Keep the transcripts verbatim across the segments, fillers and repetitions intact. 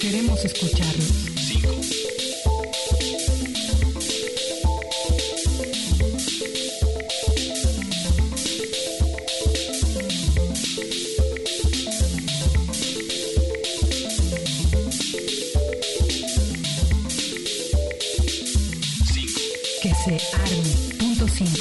Queremos escucharlos. cinco. Que se arme. Punto cinco.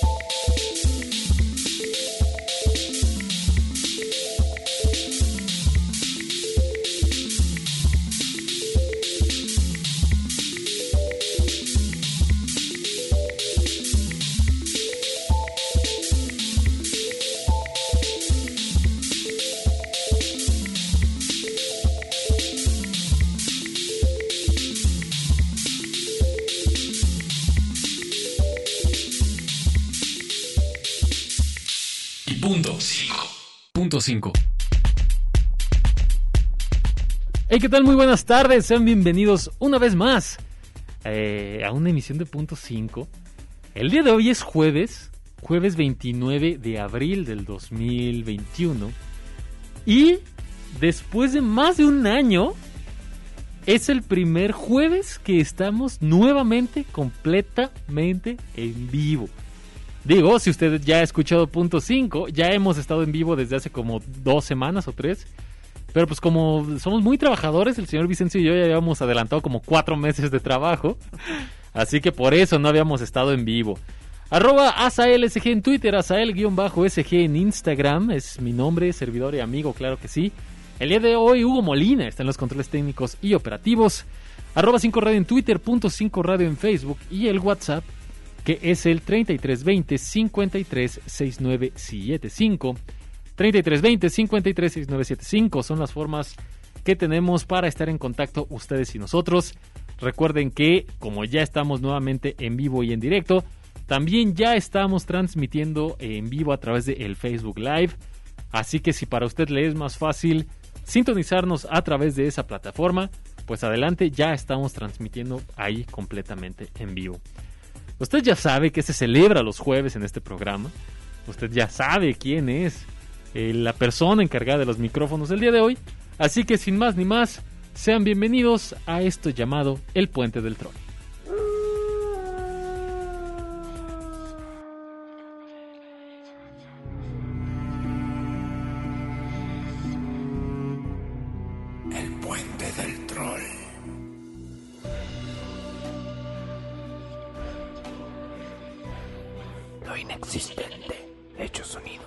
Punto cinco. Punto cinco. Hey, ¿qué tal? Muy buenas tardes, sean bienvenidos una vez más eh, a una emisión de Punto cinco. El día de hoy es jueves, jueves veintinueve de abril del dos mil veintiuno. Y después de más de un año, es el primer jueves que estamos nuevamente completamente en vivo. Digo, si usted ya ha escuchado Punto cinco, ya hemos estado en vivo desde hace como dos semanas o tres. Pero pues como somos muy trabajadores, el señor Vicencio y yo ya habíamos adelantado como cuatro meses de trabajo. Así que por eso no habíamos estado en vivo. Arroba AsaelSG en Twitter, Asael-S G en Instagram. Es mi nombre, servidor y amigo, claro que sí. El día de hoy Hugo Molina está en los controles técnicos y operativos. Arroba cinco radio en Twitter, Punto cinco radio en Facebook y el WhatsApp, que es el treinta y tres veinte, cincuenta y tres, sesenta y nueve setenta y cinco. treinta y tres veinte, cincuenta y tres, sesenta y nueve setenta y cinco son las formas que tenemos para estar en contacto ustedes y nosotros. Recuerden que, como ya estamos nuevamente en vivo y en directo, también ya estamos transmitiendo en vivo a través de el Facebook Live. Así que si para usted le es más fácil sintonizarnos a través de esa plataforma, pues adelante, ya estamos transmitiendo ahí completamente en vivo. Usted ya sabe que se celebra los jueves en este programa. Usted ya sabe quién es eh, la persona encargada de los micrófonos del día de hoy. Así que sin más ni más, sean bienvenidos a esto llamado El Puente del Troll. El Puente del Troll. Lo inexistente hecho sonido.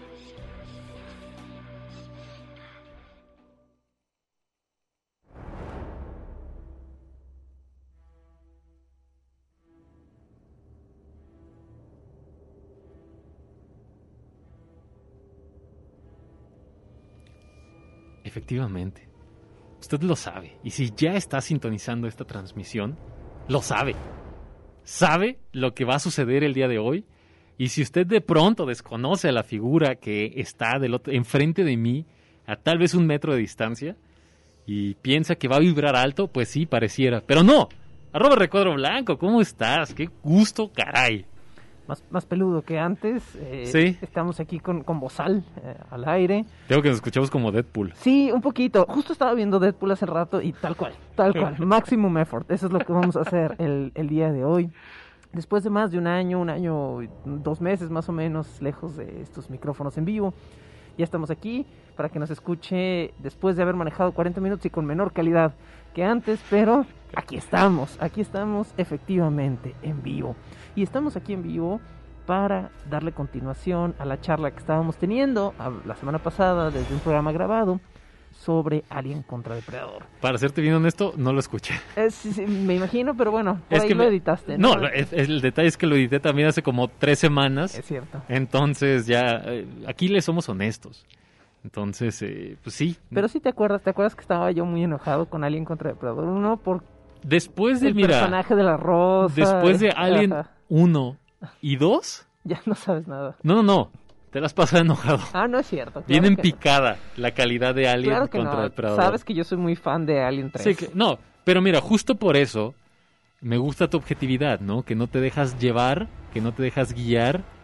Efectivamente, usted lo sabe. Y si ya está sintonizando esta transmisión, lo sabe. Sabe lo que va a suceder el día de hoy. Y si usted de pronto desconoce a la figura que está del otro, enfrente de mí, a tal vez un metro de distancia, y piensa que va a vibrar alto, pues sí, pareciera. Pero no. Arroba Recuadro Blanco, ¿cómo estás? Qué gusto, caray. Más, más peludo que antes. Eh, Sí. Estamos aquí con, con Bozal eh, al aire. Tengo que nos escuchamos como Deadpool. Sí, un poquito. Justo estaba viendo Deadpool hace rato y tal cual, tal cual. Maximum effort. Eso es lo que vamos a hacer el, el día de hoy. Después de más de un año, un año, dos meses más o menos, lejos de estos micrófonos en vivo, ya estamos aquí para que nos escuche después de haber manejado cuarenta minutos y con menor calidad que antes, pero aquí estamos, aquí estamos efectivamente en vivo. Y estamos aquí en vivo para darle continuación a la charla que estábamos teniendo a, la semana pasada desde un programa grabado sobre Alien contra Depredador. Para serte bien honesto, no lo escuché. Eh, sí, sí, me imagino, pero bueno, por Es ahí que lo me- editaste, No, ¿no? lo- el, el detalle es que lo edité también hace como tres semanas. Es cierto. Entonces ya, eh, aquí le somos honestos. Entonces, eh, pues sí. Pero sí te acuerdas, ¿te acuerdas que estaba yo muy enojado con Alien contra Depredador uno por Después de, el mira, personaje de la rosa? después de Alien Ajá. uno y dos, Ya no sabes nada. no, no, no, te las pasas enojado. Ah, no es cierto. claro Viene en que no. picada la calidad de Alien Claro que contra no. Depredador. Sabes que yo soy muy fan de Alien tres. Sí, que- no, pero mira, justo por eso me gusta tu objetividad, ¿no? Que no te dejas llevar, que no te dejas guiar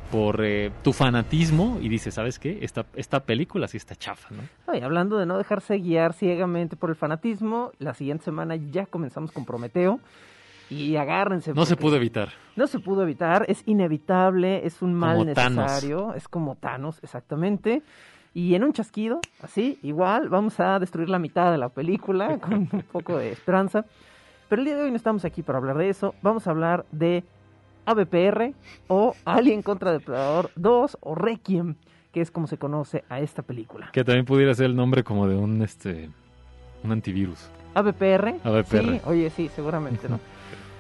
por eh, tu fanatismo y dices, ¿sabes qué? Esta, esta película sí está chafa, ¿no? Ay, hablando de no dejarse guiar ciegamente por el fanatismo, la siguiente semana ya comenzamos con Prometeo y agárrense. No se porque pudo evitar. No se pudo evitar, es inevitable, es un mal Como Thanos. necesario, es como Thanos, exactamente. Y en un chasquido, así, igual, vamos a destruir la mitad de la película con un poco de esperanza. Pero el día de hoy no estamos aquí para hablar de eso, vamos a hablar de A V P R o Alien contra Depredador dos o Requiem, que es como se conoce a esta película. Que también pudiera ser el nombre como de un este un antivirus. A V P R. A V P R. Sí, oye, sí, seguramente, ¿no?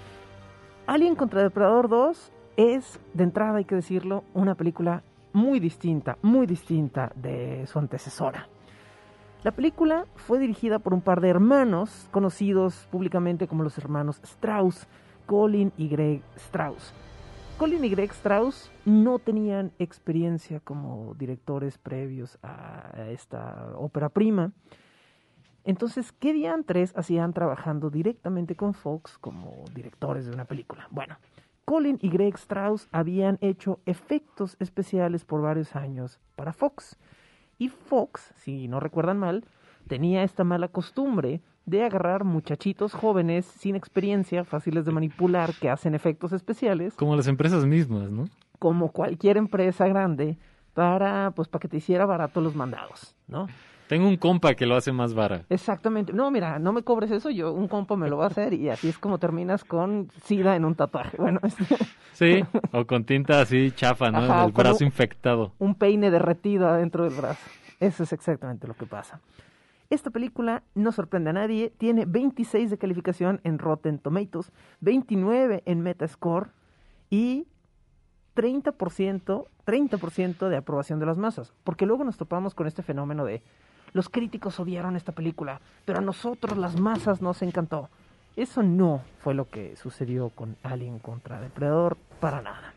Alien contra Depredador dos es, de entrada hay que decirlo, una película muy distinta, muy distinta de su antecesora. La película fue dirigida por un par de hermanos conocidos públicamente como los hermanos Strauss, Colin y Greg Strauss. Colin y Greg Strauss no tenían experiencia como directores previos a esta ópera prima. Entonces, ¿qué diantres hacían trabajando directamente con Fox como directores de una película? Bueno, Colin y Greg Strauss habían hecho efectos especiales por varios años para Fox. Y Fox, si no recuerdan mal, tenía esta mala costumbre de agarrar muchachitos jóvenes sin experiencia, fáciles de manipular, que hacen efectos especiales. Como las empresas mismas, ¿no? Como cualquier empresa grande, para, pues, para que te hiciera barato los mandados, ¿no? Tengo un compa que lo hace más vara. Exactamente. No, mira, no me cobres eso, yo un compa me lo va a hacer y así es como terminas con sida en un tatuaje. Bueno, este... Sí, o con tinta así chafa, ¿no? Ajá, el brazo como infectado. Un peine derretido adentro del brazo. Eso es exactamente lo que pasa. Esta película no sorprende a nadie, tiene veintiséis de calificación en Rotten Tomatoes, veintinueve en Metascore y treinta por ciento, treinta por ciento de aprobación de las masas. Porque luego nos topamos con este fenómeno de los críticos odiaron esta película, pero a nosotros las masas nos encantó. Eso no fue lo que sucedió con Alien contra Depredador para nada.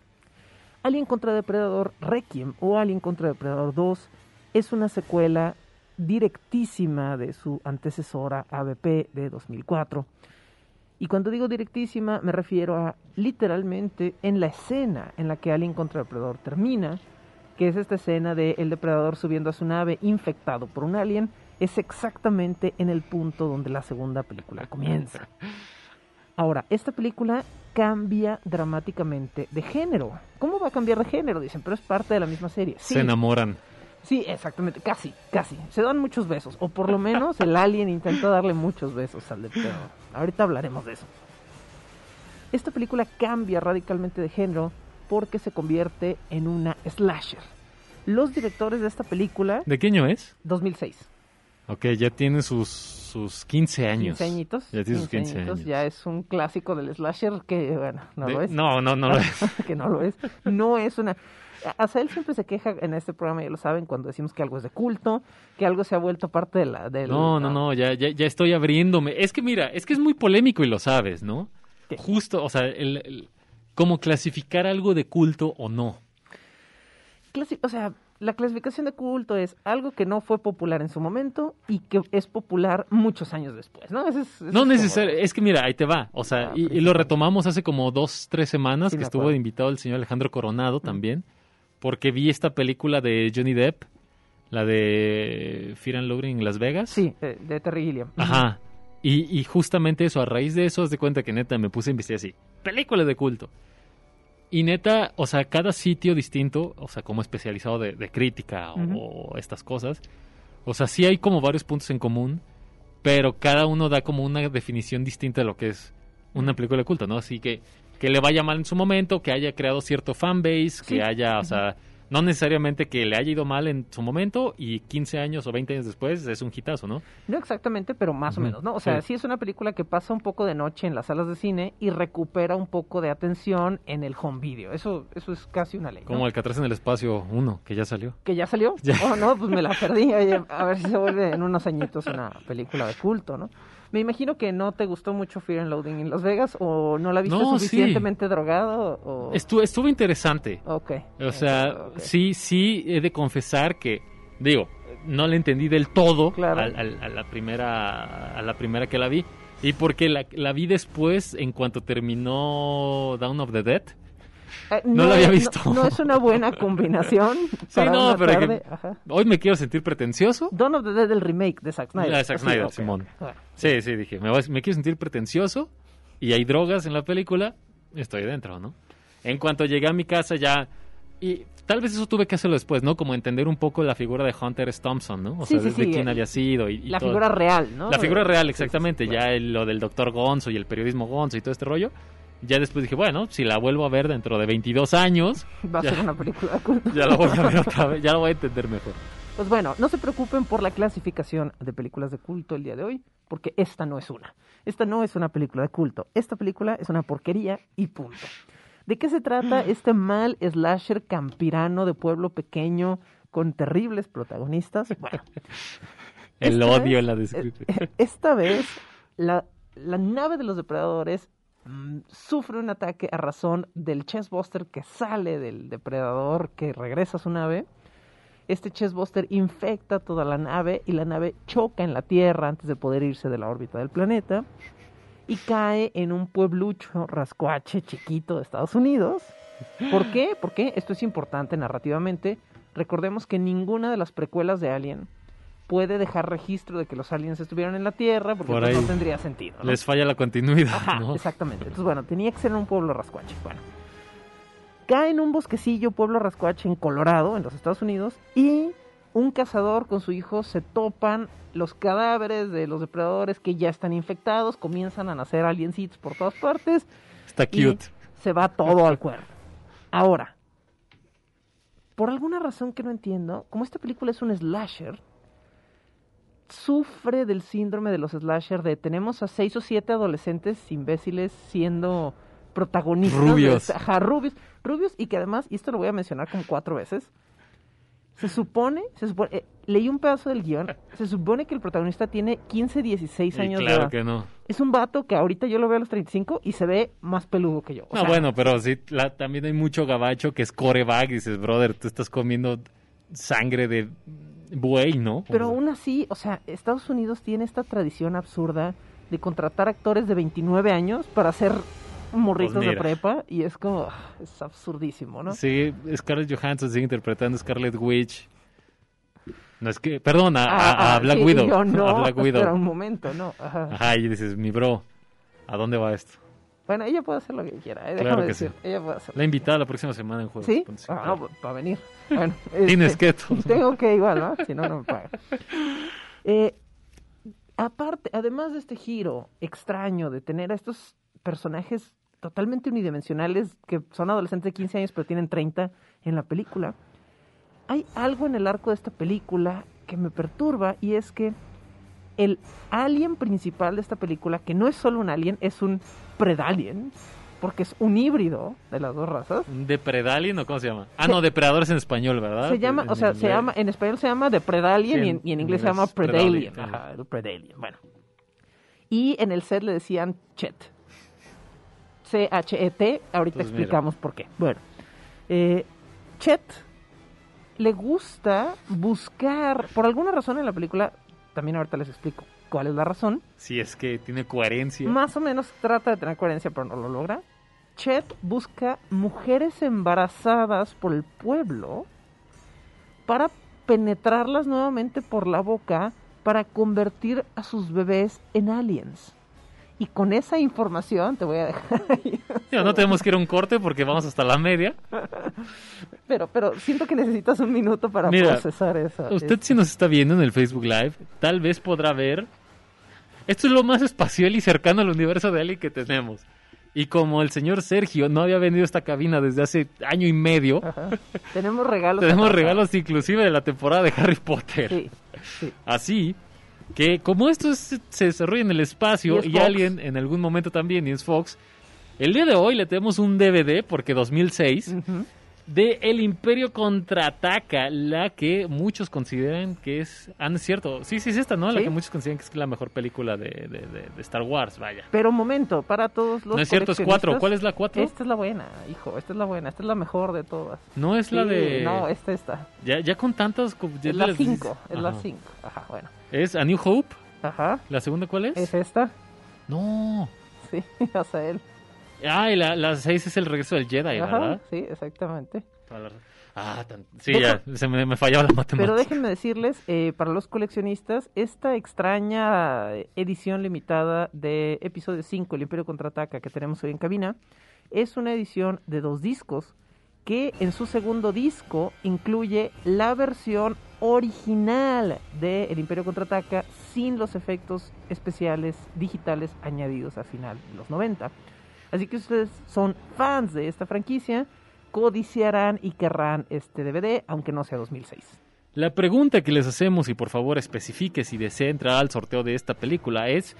Alien contra Depredador Requiem o Alien contra Depredador dos es una secuela directísima de su antecesora A V P de dos mil cuatro. Y cuando digo directísima me refiero a literalmente en la escena en la que Alien contra Depredador termina, que es esta escena de el depredador subiendo a su nave infectado por un alien, es exactamente en el punto donde la segunda película comienza. Ahora, esta película cambia dramáticamente de género. ¿Cómo va a cambiar de género? Dicen, pero es parte de la misma serie. Sí. Se enamoran. Sí, exactamente, casi, casi. Se dan muchos besos, o por lo menos el alien intenta darle muchos besos al depredador. Ahorita hablaremos de eso. Esta película cambia radicalmente de género porque se convierte en una slasher. Los directores de esta película... ¿De qué año es? dos mil seis. Ok, ya tiene sus, sus quince años. quince añitos. Ya tiene sus quince añitos, años. Ya es un clásico del slasher que, bueno, no De- lo es. No, no, no lo es. que no lo es. No es una... Azael siempre se queja en este programa, ya lo saben, cuando decimos que algo es de culto, que algo se ha vuelto parte de la... Del, No, no, no, ya, ya, ya estoy abriéndome. Es que mira, es que es muy polémico y lo sabes, ¿no? ¿Qué? Justo, o sea, el, el- cómo clasificar algo de culto o no. Clasi- o sea, la clasificación de culto es algo que no fue popular en su momento y que es popular muchos años después, ¿no? Ese es, ese No es necesariamente, como- es que mira, ahí te va. O sea, Ah, y, y lo principal. retomamos hace como dos, tres semanas Sí, que me estuvo acuerdo. invitado el señor Alejandro Coronado también, porque vi esta película de Johnny Depp, la de Fear and Loathing en Las Vegas. Sí, de, de Terry Gilliam. Ajá. Y, y justamente eso, a raíz de eso, haz de cuenta que neta me puse a investigar así, películas de culto. Y neta, o sea, cada sitio distinto, o sea, como especializado de, de crítica o, Ujú. o estas cosas, o sea, sí hay como varios puntos en común, pero cada uno da como una definición distinta de lo que es una película de culto, ¿no? Así que que le vaya mal en su momento, que haya creado cierto fanbase, que Sí. haya, o sea, no necesariamente que le haya ido mal en su momento y quince años o veinte años después es un hitazo, ¿no? No exactamente, pero más Ujú, o menos, ¿no? O sea, sí. sí es una película que pasa un poco de noche en las salas de cine y recupera un poco de atención en el home video. Eso eso es casi una ley, ¿no? Como Alcatraz en el espacio uno, que ya salió. ¿Que ya salió? Ya. Oh, no, pues me la perdí. Oye, a ver si se vuelve en unos añitos una película de culto, ¿no? Me imagino que no te gustó mucho Fear and Loathing en Las Vegas o no la viste No, sí. suficientemente drogado o... Estuvo, estuvo interesante. Ok. O sea, Ok. sí, sí he de confesar que, digo, no la entendí del todo Claro. al- al- a, la primera a la primera que la vi. Y porque la, la vi después, en cuanto terminó Dawn of the Dead. Eh, No lo había es- visto. No, no es una buena combinación. Sí, para no, una pero tarde. que- Ajá. Hoy me quiero sentir pretencioso. Dawn of the Dead, el remake de Zack Snyder. La de Zack Así, Snyder, ok. Simón. Bueno, Sí, sí, dije, me, voy- me quiero sentir pretencioso y hay drogas en la película, estoy dentro, ¿no? En cuanto llegué a mi casa ya, y tal vez eso tuve que hacerlo después, ¿no? Como entender un poco la figura de Hunter S. Thompson, ¿no? O Sí, sea, sí, desde sí, quién el- había sido y, y la todo. figura real, ¿no? La figura real, Sí, exactamente, sí, sí, ya el- lo del doctor Gonzo y el periodismo Gonzo y todo este rollo. Ya después dije, bueno, si la vuelvo a ver dentro de veintidós años, Va a ya- ser una película de culto. ya la voy a ver otra vez, ya la voy a entender mejor. Pues bueno, no se preocupen por la clasificación de películas de culto el día de hoy, porque esta no es una. Esta no es una película de culto. Esta película es una porquería y punto. ¿De qué se trata este mal slasher campirano de pueblo pequeño con terribles protagonistas? Bueno, El esta odio vez- en la descripción. esta vez la, la nave de los depredadores mm, sufre un ataque a razón del chestbuster que sale del depredador que regresa a su nave. Este chestbuster infecta toda la nave y la nave choca en la Tierra antes de poder irse de la órbita del planeta y cae en un pueblucho rascuache chiquito de Estados Unidos. ¿Por qué? Porque esto es importante narrativamente. Recordemos que ninguna de las precuelas de Alien puede dejar registro de que los aliens estuvieron en la Tierra porque Por pues, ahí no tendría sentido, ¿no? Les falla la continuidad, Ajá, ¿no? exactamente. Entonces, bueno, tenía que ser en un pueblo rascuache. Bueno, cae en un bosquecillo, pueblo rascuache en Colorado, en los Estados Unidos, y un cazador con su hijo se topan los cadáveres de los depredadores que ya están infectados, comienzan a nacer aliencitos por todas partes Está y cute. se va todo al cuerno. Ahora, por alguna razón que no entiendo, como esta película es un slasher, sufre del síndrome de los slasher de tenemos a seis o siete adolescentes imbéciles siendo protagonistas. de Rubios. esta- ajá, rubios. Rubios y que además, y esto lo voy a mencionar como cuatro veces, se supone, se supone eh, leí un pedazo del guión, se supone que el protagonista tiene quince, dieciséis Y años de claro edad. que no. Es un vato que ahorita yo lo veo a los treinta y cinco y se ve más peludo que yo. O No, sea, bueno, pero sí, la- también hay mucho gabacho que es coreback y dices, brother, tú estás comiendo sangre de buey, ¿no? Pero O sea, aún así, o sea, Estados Unidos tiene esta tradición absurda de contratar actores de veintinueve años para hacer morritos Pues de mira. prepa y es como, ah, es absurdísimo, ¿no? Sí, Scarlett Johansson sigue interpretando a Scarlet Witch. No es que, perdón, a, Ah, a- a ah, Black sí, Widow. y yo no, a Black Widow. espera un momento, no. Ajá. Ajá, y dices, mi bro, ¿a dónde va esto? Bueno, ella puede hacer lo que quiera, eh, Claro déjame que decir, sí. ella puede hacer. La invitada la próxima semana en Juegos. ¿Sí? Punto Ah, cinco. no, para venir. Bueno, Tienes este, que tú. tengo que igual, ¿no? Si no, no me pagan. Eh, aparte, además de este giro extraño de tener a estos personajes totalmente unidimensionales que son adolescentes de quince años pero tienen treinta en la película, hay algo en el arco de esta película que me perturba y es que el alien principal de esta película, que no es solo un alien, es un predalien, porque es un híbrido de las dos razas. ¿Un depredalien o cómo se llama? Ah, Se- no, depredadores en español, ¿verdad? Se llama, En o sea, se inglés. llama, en español se llama The Predalien Sí, y, en, y en inglés se llama Predalien, Predalien. ajá. Ajá, el Predalien, bueno. Y en el set le decían Chet. C H E T, ahorita Pues mira. explicamos por qué. Bueno, eh, Chet le gusta buscar, por alguna razón en la película, también ahorita les explico cuál es la razón, Si es que tiene coherencia. más o menos trata de tener coherencia, pero no lo logra. Chet busca mujeres embarazadas por el pueblo para penetrarlas nuevamente por la boca para convertir a sus bebés en aliens. Y con esa información te voy a dejar ahí. Ya, no tenemos que ir a un corte porque vamos hasta la media. Pero, pero siento que necesitas un minuto para Mira, procesar esa. Usted es- si nos está viendo en el Facebook Live, tal vez podrá ver. Esto es lo más espacial y cercano al universo de Alien que tenemos. Y como el señor Sergio no había venido a esta cabina desde hace año y medio, Ajá. Tenemos regalos. tenemos atrasados. regalos inclusive de la temporada de Harry Potter. Sí, sí. Así que como esto es- se desarrolla en el espacio Y es y, Fox. Alien en algún momento también y es Fox, el día de hoy le tenemos un D V D, porque dos mil seis, Ujú. de El Imperio Contraataca, la que muchos consideran que es... Ah, no es cierto. Sí, sí, es esta, ¿no? La Sí. que muchos consideran que es la mejor película de, de- de- de Star Wars, vaya. Pero un momento, para todos los No es cierto, es cuatro. coleccionistas, ¿Cuál es la cuatro? Esta es la buena, hijo, esta es la buena, esta es la mejor de todas. No es la Sí, de... No, esta está. Ya, ya con tantas... co- ya Es la las- cinco, es la Ajá. cinco. Ajá, bueno. ¿Es A New Hope? Ajá, ¿La segunda cuál es? es esta. No. Sí, Azael. Ah, y la, la seis es el regreso del Jedi, Ajá, ¿verdad? sí, exactamente. Ah, tan... sí, Deja... ya, se me, me fallaba la matemática. Pero déjenme decirles, eh, para los coleccionistas, esta extraña edición limitada de episodio cinco, El Imperio Contraataca, que tenemos hoy en cabina, es una edición de dos discos, que en su segundo disco incluye la versión original de El Imperio Contraataca sin los efectos especiales digitales añadidos a final de los noventa. Así que ustedes son fans de esta franquicia, codiciarán y querrán este D V D, aunque no sea dos mil seis. La pregunta que les hacemos, y por favor especifique si desea entrar al sorteo de esta película, es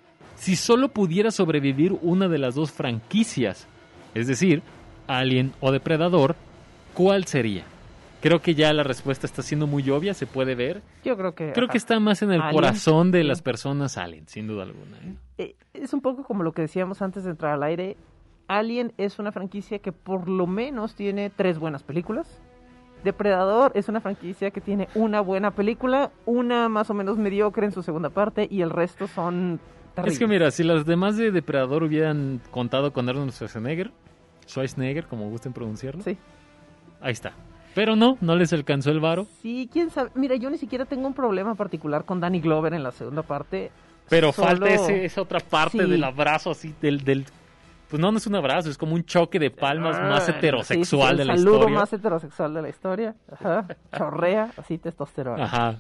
si solo pudiera sobrevivir una de las dos franquicias, es decir, Alien o Depredador, ¿cuál sería? Creo que ya la respuesta está siendo muy obvia, se puede ver. Yo creo que... Creo ajá. que está más en el Alien, corazón de sí. las personas Alien, sin duda alguna. ¿eh? Eh, es un poco como lo que decíamos antes de entrar al aire. Alien es una franquicia que por lo menos tiene tres buenas películas. Depredador es una franquicia que tiene una buena película, una más o menos mediocre en su segunda parte y el resto son terribles. Es que mira, si las demás de Depredador hubieran contado con Arnold Schwarzenegger, Schwarzenegger, como gusten pronunciarlo, Sí. ahí está. Pero no, no les alcanzó el varo. Sí, quién sabe. Mira, yo ni siquiera tengo un problema particular con Danny Glover en la segunda parte. Pero Solo- falta ese, esa otra parte Sí. del abrazo así, del, del... Pues no, no es un abrazo, es como un choque de palmas más Ah, heterosexual sí, sí, de la el saludo historia. más heterosexual de la historia. Ajá. Chorrea, así testosterona. Ajá.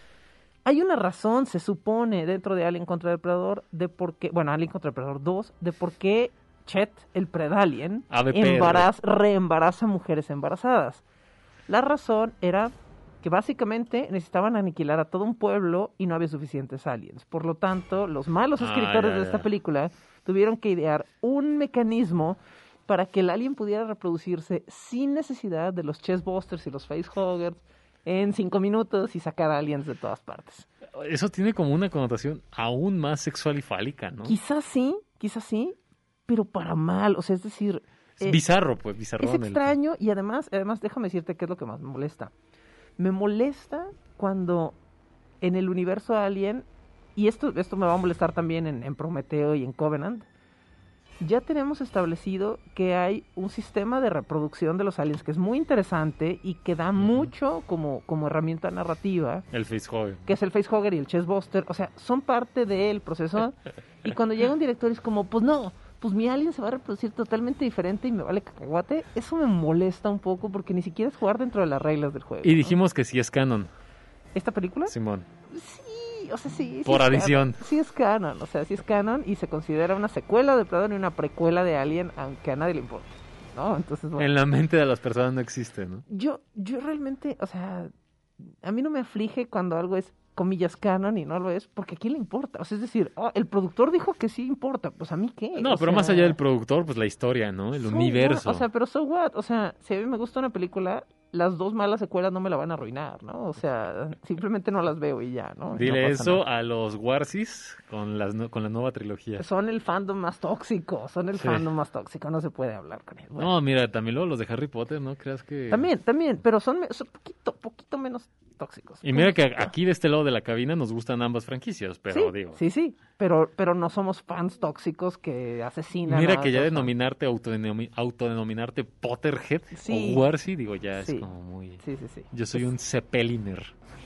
Hay una razón, se supone, dentro de Alien contra Depredador, de por qué, bueno, Alien contra Depredador dos, de por qué Chet, el predalien, A B P R. embaraz, reembaraza mujeres embarazadas. La razón era que básicamente necesitaban aniquilar a todo un pueblo y no había suficientes aliens. Por lo tanto, los malos Ah, escritores ya, de esta ya. película tuvieron que idear un mecanismo para que el alien pudiera reproducirse sin necesidad de los chestbusters y los facehuggers en cinco minutos y sacar aliens de todas partes. Eso tiene como una connotación aún más sexual y fálica, ¿no? Quizás sí, quizás sí, pero para mal. O sea, es decir... Es eh, bizarro, pues, bizarrón. Es el- extraño y además, además déjame decirte qué es lo que más me molesta. Me molesta cuando en el universo Alien, y esto, esto me va a molestar también en, en Prometeo y en Covenant, ya tenemos establecido que hay un sistema de reproducción de los aliens que es muy interesante y que da mucho como, como herramienta narrativa, El facehugger. que es el facehugger y el chestbuster. O sea, son parte del proceso. Y cuando llega un director es como, pues no, pues mi alien se va a reproducir totalmente diferente y me vale cacahuate. Eso me molesta un poco porque ni siquiera es jugar dentro de las reglas del juego. Y ¿no? dijimos que sí es canon, ¿Esta película? Simón. Sí, o sea, sí. sí Por es adición. canon. Sí es canon, o sea, sí es canon y se considera una secuela de Depredador y una precuela de Alien, aunque a nadie le importa, ¿no? Entonces, bueno. En la mente de las personas no existe, ¿no? Yo, yo realmente, o sea, a mí no me aflige cuando algo es, comillas, canon y no lo es, porque ¿a quién le importa? O sea, es decir, oh, el productor dijo que sí importa, pues ¿a mí qué? No, O pero sea, más allá del productor, pues la historia, ¿no? El so universo. what? O sea, pero so what? O sea, si a mí me gusta una película, las dos malas secuelas no me la van a arruinar, ¿no? O sea, simplemente no las veo y ya, ¿no? Y Dile no pasa eso nada. a los Warsis con, las no- con la nueva trilogía. Son el fandom más tóxico, son el Sí. fandom más tóxico, no se puede hablar con ellos. Bueno, No, mira, también luego los de Harry Potter, ¿no? Creas que... también, también, pero son, me- son poquito, poquito menos tóxicos. Y mira que Poquito. aquí de este lado de la cabina nos gustan ambas franquicias, pero sí, digo... sí, sí, pero, pero no somos fans tóxicos que asesinan. Mira a que ya otros fans. denominarte, autodenomi- autodenominarte Potterhead Sí. o Warsi, digo, ya Sí. es como muy... Sí, sí, sí. Yo soy un Zeppeliner.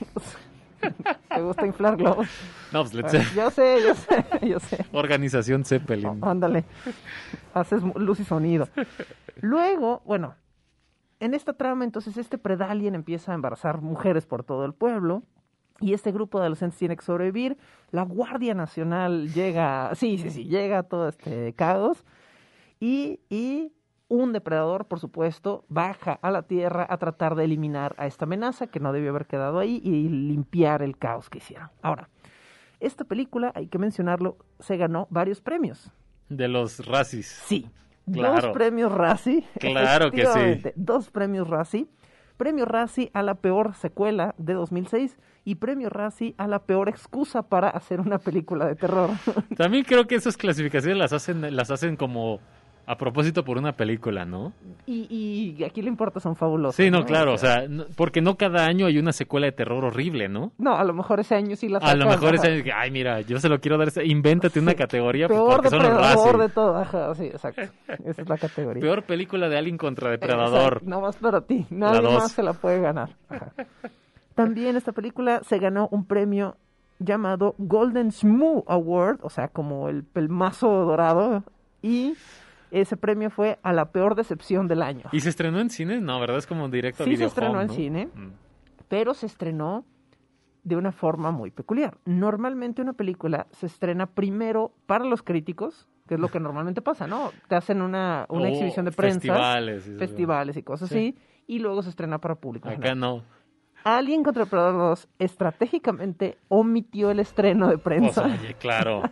¿Te gusta inflar globos? No, pues let's Yo sé, yo sé, yo sé. Organización Zeppelin. Oh, ándale, haces mu- luz y sonido. Luego, bueno, en esta trama, entonces, este predalien empieza a embarazar mujeres por todo el pueblo. Y este grupo de adolescentes tiene que sobrevivir. La Guardia Nacional llega, sí, sí, sí, llega a todo este caos. Y, y un depredador, por supuesto, baja a la Tierra a tratar de eliminar a esta amenaza que no debió haber quedado ahí y limpiar el caos que hicieron. Ahora, esta película, hay que mencionarlo, se ganó varios premios. De los Razzies. Sí, Claro. dos premios Razzie. Claro que sí. efectivamente, Dos premios Razzie. Premio Razzie a la peor secuela de dos mil seis y premio Razzie a la peor excusa para hacer una película de terror. También creo que esas clasificaciones las hacen, las hacen como A propósito por una película, ¿no? Y, y aquí le importa, son fabulosos. Sí, no, claro, o sea, no- porque no cada año hay una secuela de terror horrible, ¿no? No, a lo mejor ese año sí la A lo sacan, mejor ajá. es, ay, mira, yo se lo quiero dar, ese- invéntate una Sí, categoría pues, Peor porque son los depredador Razzie. de todo, ajá, sí, exacto. Esa es la categoría. Peor película de Alien contra Depredador. Exacto, no más para ti, nadie dos. más se la puede ganar. Ajá. También esta película se ganó un premio llamado Golden Shmoo Award, o sea, como el pelmazo dorado, y ese premio fue a la peor decepción del año. ¿Y se estrenó en cine? No, ¿verdad? Es como directo a Sí se Video estrenó Home, en ¿no? cine. Mm. Pero se estrenó de una forma muy peculiar. Normalmente una película se estrena primero para los críticos, que es lo que normalmente pasa, ¿no? Te hacen una, una O exhibición de prensa, Festivales. y eso. festivales y cosas Sí. así, y luego se estrena para público Acá general. no. Alien contra Depredador dos estratégicamente omitió el estreno de O prensa. sea, oye, claro.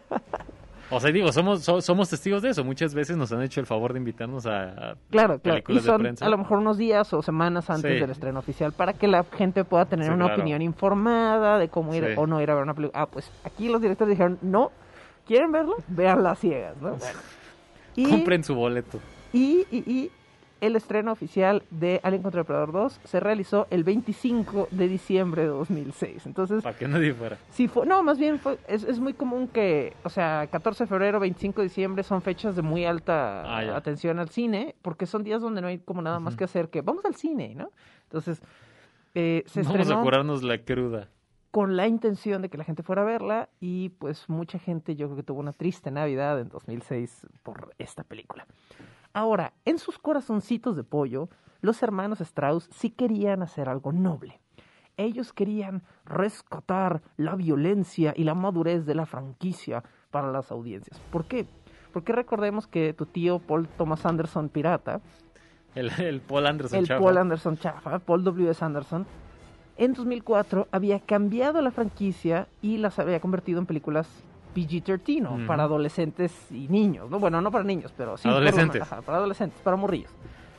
O sea, digo, somos, so- somos testigos de eso. Muchas veces nos han hecho el favor de invitarnos a, a Claro, claro. Y películas de son prensa. a lo mejor unos días o semanas antes Sí. del estreno oficial para que la gente pueda tener Sí, una claro. opinión informada de cómo ir Sí. o no ir a ver una película. Ah, pues aquí los directores dijeron, no, ¿quieren verlo? Veanla a ciegas, ¿no? Bueno. Y, Compren su boleto. y, y, y el estreno oficial de Alien contra Depredador dos se realizó el veinticinco de diciembre de dos mil seis. Entonces, Para que nadie fuera. sí fue, no, más bien fue, es, es muy común que, o sea, catorce de febrero, veinticinco de diciembre son fechas de muy alta Ah, ya. atención al cine, porque son días donde no hay como nada más Ujú. que hacer que vamos al cine, ¿no? Entonces, eh, se Vamos a estrenó curarnos la cruda. con la intención de que la gente fuera a verla y pues mucha gente yo creo que tuvo una triste Navidad en dos mil seis por esta película. Ahora, en sus corazoncitos de pollo, los hermanos Strauss sí querían hacer algo noble. Ellos querían rescatar la violencia y la madurez de la franquicia para las audiencias. ¿Por qué? Porque recordemos que tu tío Paul Thomas Anderson pirata, El, el Paul Anderson el chafa. Paul Anderson chafa, Paul W S. Anderson, en dos mil cuatro había cambiado la franquicia y las había convertido en películas P G trece, ¿no? Ujú. Para adolescentes y niños, ¿no? Bueno, no para niños, pero sí. por lo Adolescentes. menos, ajá, para adolescentes, para morrillos.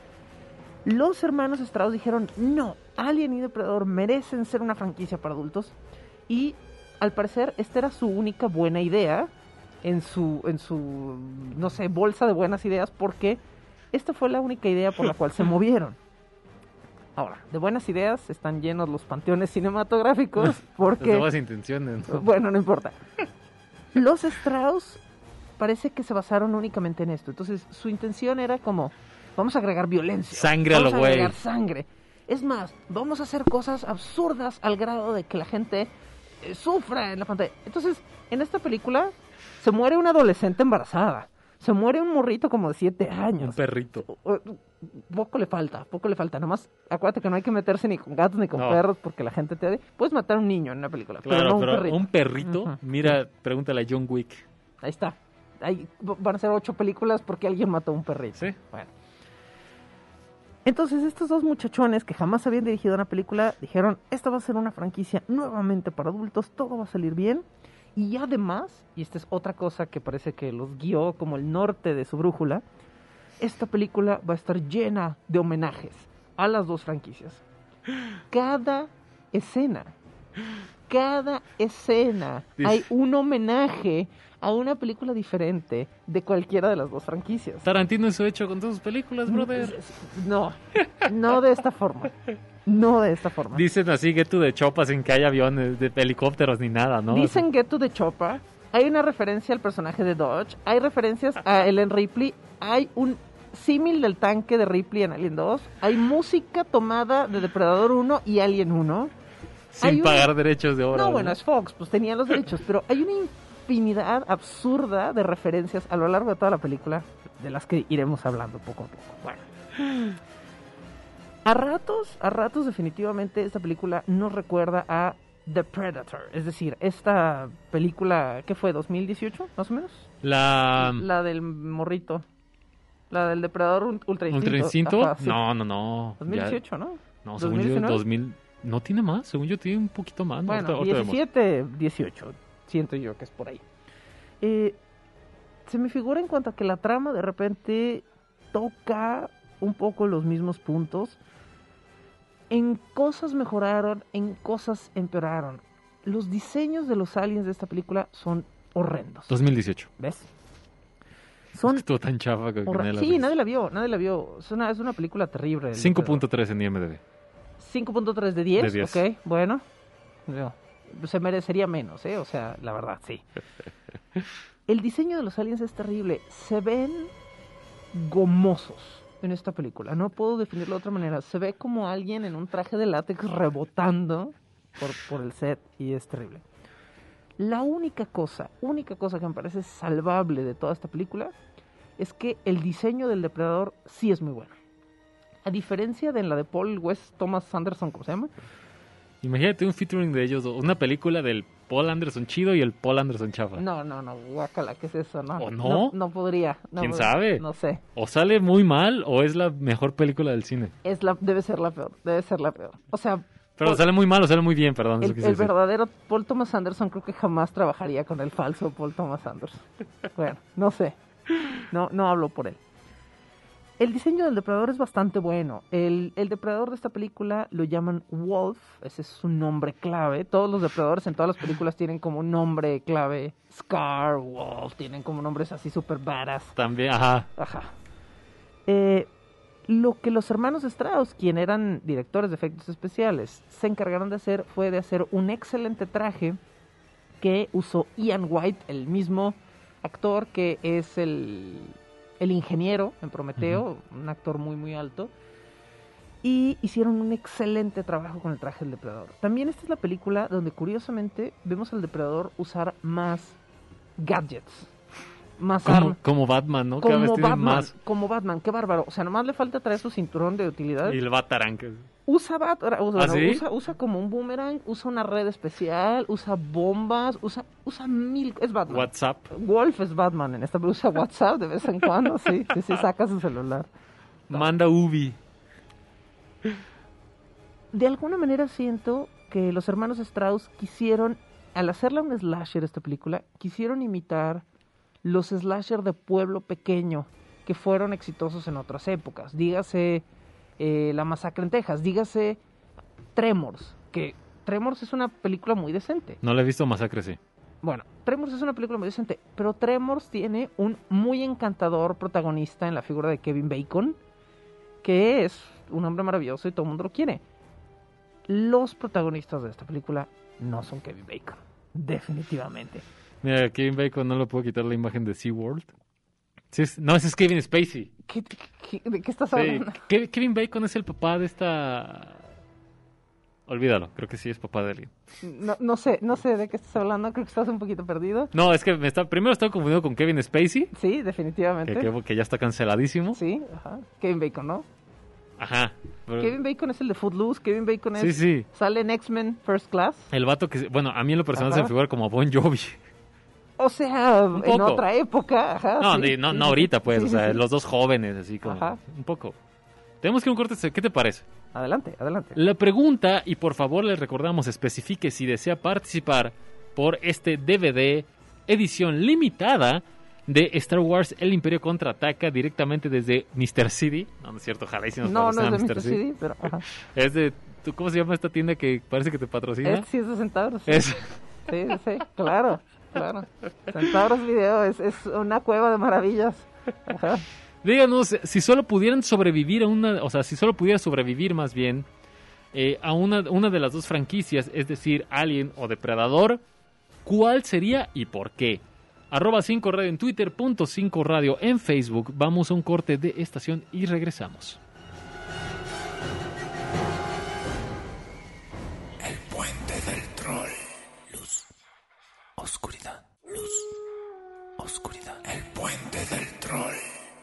Los hermanos Strauss dijeron, no, Alien y Depredador merecen ser una franquicia para adultos. Y al parecer esta era su única buena idea en su, en su, no sé, bolsa de buenas ideas, porque esta fue la única idea por la cual se movieron. Ahora, de buenas ideas están llenos los panteones cinematográficos, Las porque... nuevas intenciones, ¿no? Bueno, no importa. Los Strauss parece que se basaron únicamente en esto. Entonces, su intención era como, vamos a agregar violencia. Sangre a vamos lo a güey. agregar sangre. Es más, vamos a hacer cosas absurdas al grado de que la gente eh, sufra en la pantalla. Entonces, en esta película se muere una adolescente embarazada. Se muere un morrito como de siete años. Un perrito. O- o- Poco le falta, poco le falta. Nomás acuérdate que no hay que meterse ni con gatos ni con No. perros porque la gente te... Puedes matar a un niño en una película, pero Claro, no un pero perrito. un perrito, Ujú. mira, pregúntale a John Wick. Ahí está. Ahí v- van a ser ocho películas porque alguien mató a un perrito. Sí. Bueno. Entonces estos dos muchachones que jamás habían dirigido una película dijeron, esta va a ser una franquicia nuevamente para adultos, todo va a salir bien. Y además, y esta es otra cosa que parece que los guió como el norte de su brújula, esta película va a estar llena de homenajes a las dos franquicias. Cada escena, cada escena Dice- hay un homenaje a una película diferente de cualquiera de las dos franquicias. Tarantino es hecho con todas sus películas, brother. No, no de esta forma. No de esta forma. Dicen así, get to the chopa sin que haya aviones, de helicópteros ni nada, ¿no? Dicen Get to the Chopper. Hay una referencia al personaje de Dodge. Hay referencias a Ellen Ripley. Hay un símil del tanque de Ripley en Alien dos. Hay música tomada de Depredador uno y Alien uno. sin hay un- pagar derechos de obra. No, bueno, es Fox, pues tenían los derechos. Pero hay una infinidad absurda de referencias a lo largo de toda la película, de las que iremos hablando poco a poco. Bueno. A ratos, a ratos definitivamente esta película nos recuerda a The Predator. Es decir, esta película, ¿qué fue? ¿dos mil dieciocho, más o menos? La... La del morrito. La del depredador ul- ultra instinto. ¿Ultra Instinto? Ajá, sí. No, no, no. dos mil dieciocho, ¿no? Ya- No, según yo, ¿dos mil diecinueve? dos mil... No tiene más, según yo tiene un poquito más. No, Bueno, ahorita- ahorita vemos. diecisiete, dieciocho, siento yo que es por ahí. Eh, se me figura en cuanto a que la trama de repente toca un poco los mismos puntos. En cosas mejoraron, en cosas empeoraron. Los diseños de los aliens de esta película son horrendos. dos mil dieciocho. ¿Ves? Son Estuvo tan chafa que horra- nadie la Sí, vio. nadie la vio, nadie la vio. Es una, es una película terrible. El cinco Depredador. punto tres en I M D B. cinco punto tres de diez, De diez. ok, bueno. No, se merecería menos, ¿eh? O sea, la verdad, sí. El diseño de los aliens es terrible. Se ven gomosos en esta película. No puedo definirlo de otra manera. Se ve como alguien en un traje de látex rebotando por, por el set y es terrible. La única cosa, única cosa que me parece salvable de toda esta película es que el diseño del depredador sí es muy bueno. A diferencia de la de Paul West Thomas Anderson, ¿cómo se llama? Imagínate un featuring de ellos, dos, una película del Paul Anderson chido y el Paul Anderson chafa. No, no, no, guácala, ¿qué es eso? No, ¿O no? No, no podría. no ¿Quién pod- sabe? No sé. O sale muy mal o es la mejor película del cine. Es la, debe ser la peor, debe ser la peor. O sea, Pero Paul- sale muy mal o sale muy bien, perdón. eso el, quise el decir. verdadero Paul Thomas Anderson creo que jamás trabajaría con el falso Paul Thomas Anderson. Bueno, no sé. No, no hablo por él. El diseño del depredador es bastante bueno. El, el depredador de esta película lo llaman Wolf, ese es su nombre clave. Todos los depredadores en todas las películas tienen como un nombre clave. Scar, Wolf, tienen como nombres así super badass. También, ajá. Ajá. Eh, lo que los hermanos Strauss, quien eran directores de efectos especiales, se encargaron de hacer fue de hacer un excelente traje que usó Ian White, el mismo actor que es el, el ingeniero en Prometeo, un actor muy muy alto. Y hicieron un excelente trabajo con el traje del depredador. También esta es la película donde curiosamente vemos al depredador usar más gadgets, más Como, armas. como Batman, ¿no? Cada vez Como tiene Batman, más. como Batman, qué bárbaro. O sea, nomás le falta traer su cinturón de utilidad. Y el Batarang. que- Usa, bat, usa, ¿Ah, bueno, sí? usa, usa como un boomerang, usa una red especial, usa bombas, usa, usa mil... Es Batman. WhatsApp. Wolf es Batman en esta, pero usa WhatsApp de vez en cuando, sí, sí, sí, saca su celular. Manda Ubi. De alguna manera siento que los hermanos Strauss quisieron, al hacerla un slasher esta película, quisieron imitar los slasher de pueblo pequeño que fueron exitosos en otras épocas. Dígase eh, La Masacre en Texas, dígase Tremors, que Tremors es una película muy decente. No le he visto Masacre, sí. Bueno, Tremors es una película muy decente, pero Tremors tiene un muy encantador protagonista en la figura de Kevin Bacon, que es un hombre maravilloso y todo el mundo lo quiere. Los protagonistas de esta película no son Kevin Bacon, definitivamente. Mira, Kevin Bacon no le puedo quitar la imagen de SeaWorld. Sí, es- no, ese es Kevin Spacey. ¿Qué, qué- de qué estás Sí, hablando? Ke- Kevin Bacon es el papá de esta... Olvídalo, creo que sí es papá de alguien. No, no sé, no sé de qué estás hablando, creo que estás un poquito perdido. No, es que me está, primero estaba confundido con Kevin Spacey, Sí, definitivamente. que, que- que ya está canceladísimo. Sí, ajá. Kevin Bacon, ¿no? Ajá. pero- Kevin Bacon es el de Footloose, Kevin Bacon es... Sí, sí. Sale en X-Men First Class. El vato que... se- Bueno, a mí en lo personal se Ajá. me figura como Bon Jovi. O sea, en poco. otra época, ajá. No, sí, ni- no, sí, no sí. ahorita, pues. Sí, o sí, sea, sí. los dos jóvenes, así como... Ajá. Un poco. Tenemos que ir a un corte. ¿Qué te parece? Adelante, adelante. La pregunta, y por favor les recordamos, especifique si desea participar por este D V D edición limitada de Star Wars El Imperio Contraataca directamente desde mister City. No, no es cierto, ojalá y si nos No, no es patrocina de mister mister C D, pero... Ajá. Es de... ¿tú- ¿Cómo se llama esta tienda que parece que te patrocina? Es, sí, es de Centauros. Sí, Es... sí, sí, claro, claro. Centauros Video es, es una cueva de maravillas. Ajá. Díganos, si solo pudieran sobrevivir a una... O sea, si solo pudiera sobrevivir más bien eh, a una, una de las dos franquicias, es decir, Alien o Depredador, ¿cuál sería y por qué? Arroba cinco radio en Twitter, punto cinco radio en Facebook. Vamos a un corte de estación y regresamos. El puente del troll. Luz. Oscuridad. Luz. Oscuridad. El puente del troll.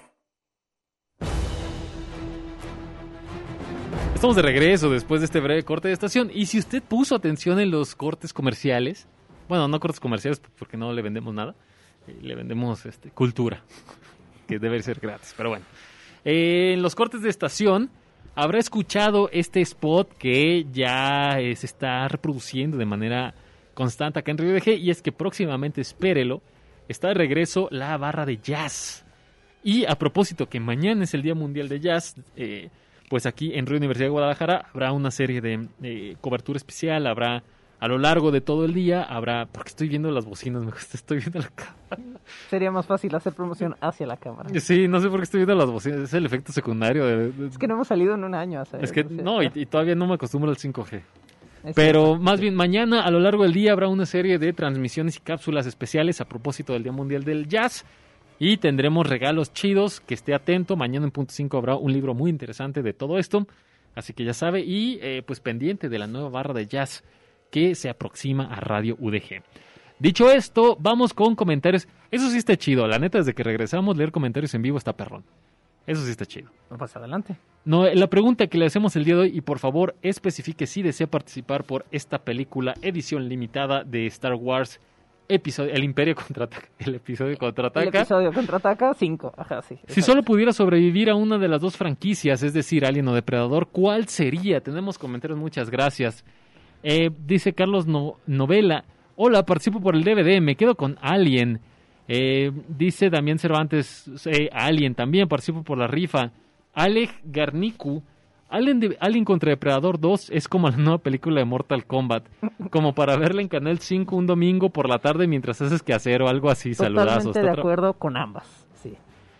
Estamos de regreso después de este breve corte de estación. Y si usted puso atención en los cortes comerciales, bueno, no cortes comerciales porque no le vendemos nada, eh, le vendemos este, cultura, que debe ser gratis, pero bueno. Eh, en los cortes de estación habrá escuchado este spot que ya eh, se está reproduciendo de manera constante acá en Río de G, y es que próximamente, espérelo, está de regreso la barra de jazz. Y a propósito que mañana es el Día Mundial de Jazz, eh, pues aquí en Río Universidad de Guadalajara habrá una serie de eh, cobertura especial, habrá A lo largo de todo el día habrá... Porque estoy viendo las bocinas, me gusta, estoy viendo la cámara. Sería más fácil hacer promoción hacia la cámara. Sí, no sé por qué estoy viendo las bocinas, es el efecto secundario. De, de... Es que no hemos salido en un año a hacer. Es que no, y, y todavía no me acostumbro al cinco G. Es Pero cierto. más bien mañana a lo largo del día habrá una serie de transmisiones y cápsulas especiales a propósito del Día Mundial del Jazz. Y tendremos regalos chidos, que esté atento. Mañana en Punto cinco habrá un libro muy interesante de todo esto. Así que ya sabe, y eh, pues pendiente de la nueva barra de jazz que se aproxima a Radio U D G. Dicho esto, vamos con comentarios. Eso sí está chido, la neta, desde que regresamos, leer comentarios en vivo está perrón. Eso sí está chido. Pues adelante. No, la pregunta que le hacemos el día de hoy, y por favor especifique si desea participar por esta película edición limitada de Star Wars, episodio, El Imperio Contraataca, el episodio Contraataca. El episodio Contraataca cinco, ajá, sí. Si exacto. solo pudiera sobrevivir a una de las dos franquicias, es decir, Alien o Depredador, ¿cuál sería? Tenemos comentarios, muchas gracias. Eh, dice Carlos no Novela, hola, participo por el D V D, me quedo con Alien. Eh, dice Damián Cervantes, eh, Alien también, participo por la rifa. Alej Garniku, Alien, de, Alien contra Depredador dos es como la nueva película de Mortal Kombat, como para verla en Canal cinco un domingo por la tarde mientras haces quehacer o algo así. Saludazos. Totalmente de acuerdo con ambas, sí.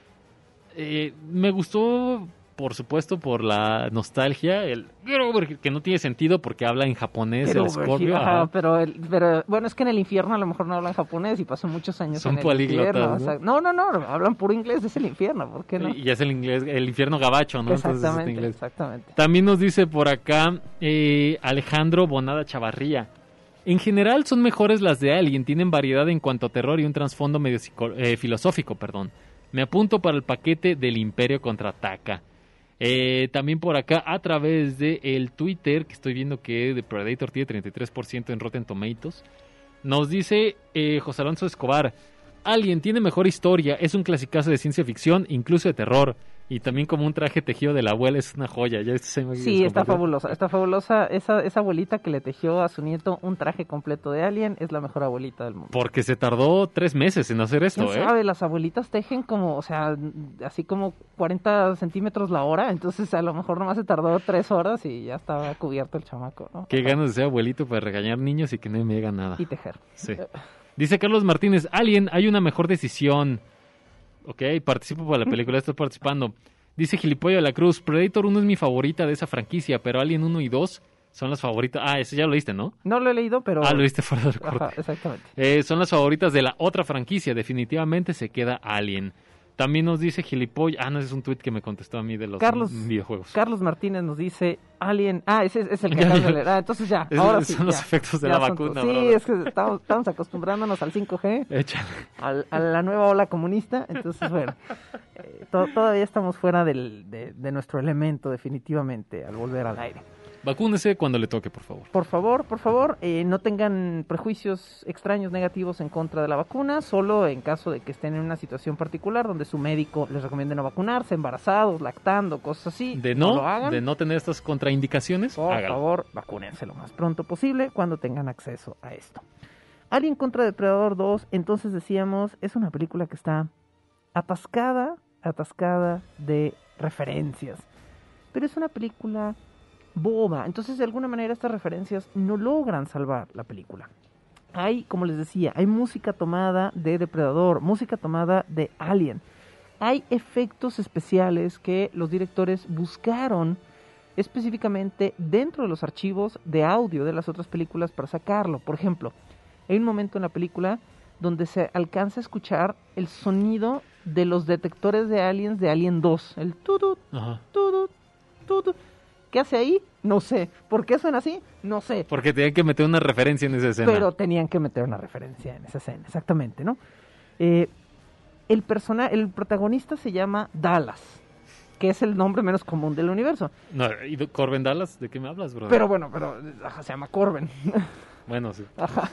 Eh, me gustó, por supuesto, por la nostalgia, el que no tiene sentido porque habla en japonés Pero, el Scorpio. ajá, pero, el, pero bueno, es que en el infierno a lo mejor no hablan japonés y pasó muchos años Son en el políglotas, infierno. ¿no? O sea, no, no, no, hablan puro inglés, es el infierno, ¿por qué no? Y es el inglés, el infierno gabacho, ¿no? Entonces, Exactamente, este inglés. exactamente. También nos dice por acá eh, Alejandro Bonada Chavarría. En general son mejores las de Alien, tienen variedad en cuanto a terror y un trasfondo medio psico- eh, filosófico, perdón. Me apunto para el paquete del Imperio Contraataca. Eh, también por acá, a través de el Twitter, que estoy viendo que The Predator tiene treinta y tres por ciento en Rotten Tomatoes, nos dice eh, José Alonso Escobar, Alien tiene mejor historia, es un clasicazo de ciencia ficción, incluso de terror, y también como un traje tejido de la abuela es una joya. Ya se me Sí, está fabulosa, está fabulosa. Esa, esa abuelita que le tejió a su nieto un traje completo de Alien es la mejor abuelita del mundo. Porque se tardó tres meses en hacer esto, ¿Quién ¿eh? sabe? Las abuelitas tejen como, o sea, así como cuarenta centímetros la hora, entonces a lo mejor nomás se tardó tres horas y ya estaba cubierto el chamaco, ¿no? Qué ganas de ser abuelito para regañar niños y que no me haga nada. Y tejer. Sí. Dice Carlos Martínez, Alien, hay una mejor decisión. Ok, participo para la película, estoy participando. Dice Gilipollo de la Cruz, Predator uno es mi favorita de esa franquicia, pero Alien uno y dos son las favoritas. Ah, eso ya lo viste, ¿no? No lo he leído, pero... Ah, lo viste fuera del corte. Ajá, exactamente. Eh, son las favoritas de la otra franquicia, definitivamente se queda Alien. También nos dice Gilipollo, ah, no, ese es un tweet que me contestó a mí de los Carlos, videojuegos. Carlos Martínez nos dice Alien... Ah, ese es el que acabas de leer. Ah, entonces ya, Es- ahora son sí. los ya. efectos de Ya la son vacuna, to- Sí, brother. es que estamos, estamos acostumbrándonos al cinco G, Échale. al- a la nueva ola comunista, entonces bueno, eh, to- todavía estamos fuera del, de, de nuestro elemento definitivamente al volver al aire. Vacúnese cuando le toque, por favor. Por favor, por favor, eh, no tengan prejuicios extraños negativos en contra de la vacuna, solo en caso de que estén en una situación particular donde su médico les recomiende no vacunarse, embarazados, lactando, cosas así. De no, lo hagan. de no tener estas contraindicaciones, Por hágalo. favor, vacúnense lo más pronto posible cuando tengan acceso a esto. Alien contra Depredador dos, entonces decíamos, es una película que está atascada, atascada de referencias. Pero es una película boba, entonces de alguna manera estas referencias no logran salvar la película. Hay, como les decía, hay música tomada de Depredador, música tomada de Alien. Hay efectos especiales que los directores buscaron específicamente dentro de los archivos de audio de las otras películas para sacarlo. Por ejemplo, hay un momento en la película donde se alcanza a escuchar el sonido de los detectores de aliens de Alien dos. El tutut, Ajá. tutut, tutut. ¿Qué hace ahí? No sé. ¿Por qué suena así? No sé. Porque tenían que meter una referencia en esa escena. Pero tenían que meter una referencia en esa escena, exactamente, ¿no? Eh, el persona, el protagonista se llama Dallas, que es el nombre menos común del universo. No, ¿y de Corbin Dallas? ¿De qué me hablas, bro? Pero bueno, pero ajá, se llama Corbin. Bueno, sí. Ajá.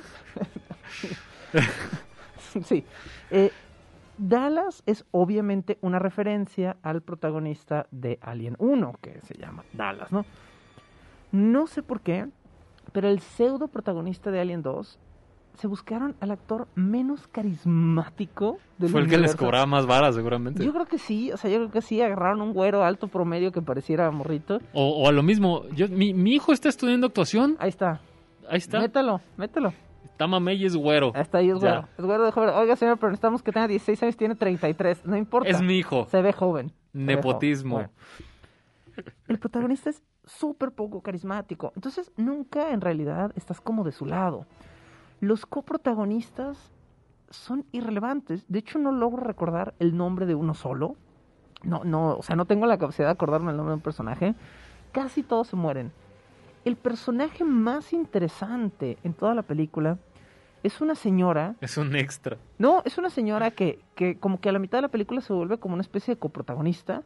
Sí. Eh, Dallas es obviamente una referencia al protagonista de Alien uno, que se llama Dallas, ¿no? No sé por qué, pero el pseudo protagonista de Alien dos se buscaron al actor menos carismático del Fue el que les universo. cobraba más varas, seguramente. Yo creo que sí, o sea, yo creo que sí, agarraron un güero alto promedio que pareciera morrito. O, o a lo mismo, yo, mi, mi hijo está estudiando actuación. Ahí está. ahí está. Mételo, mételo. Tamamey es güero. Hasta ahí es Ya. güero. Es güero de joven. Oiga, señor, pero necesitamos que tenga dieciséis años, tiene treinta y tres. No importa. Es mi hijo. Se ve joven. Se ve Nepotismo. joven. Bueno. El protagonista es súper poco carismático. Entonces, nunca en realidad estás como de su lado. Los coprotagonistas son irrelevantes. De hecho, no logro recordar el nombre de uno solo. No, no, o sea, no tengo la capacidad de acordarme el nombre de un personaje. Casi todos se mueren. El personaje más interesante en toda la película es una señora. Es un extra. No, es una señora que, que como que a la mitad de la película se vuelve como una especie de coprotagonista.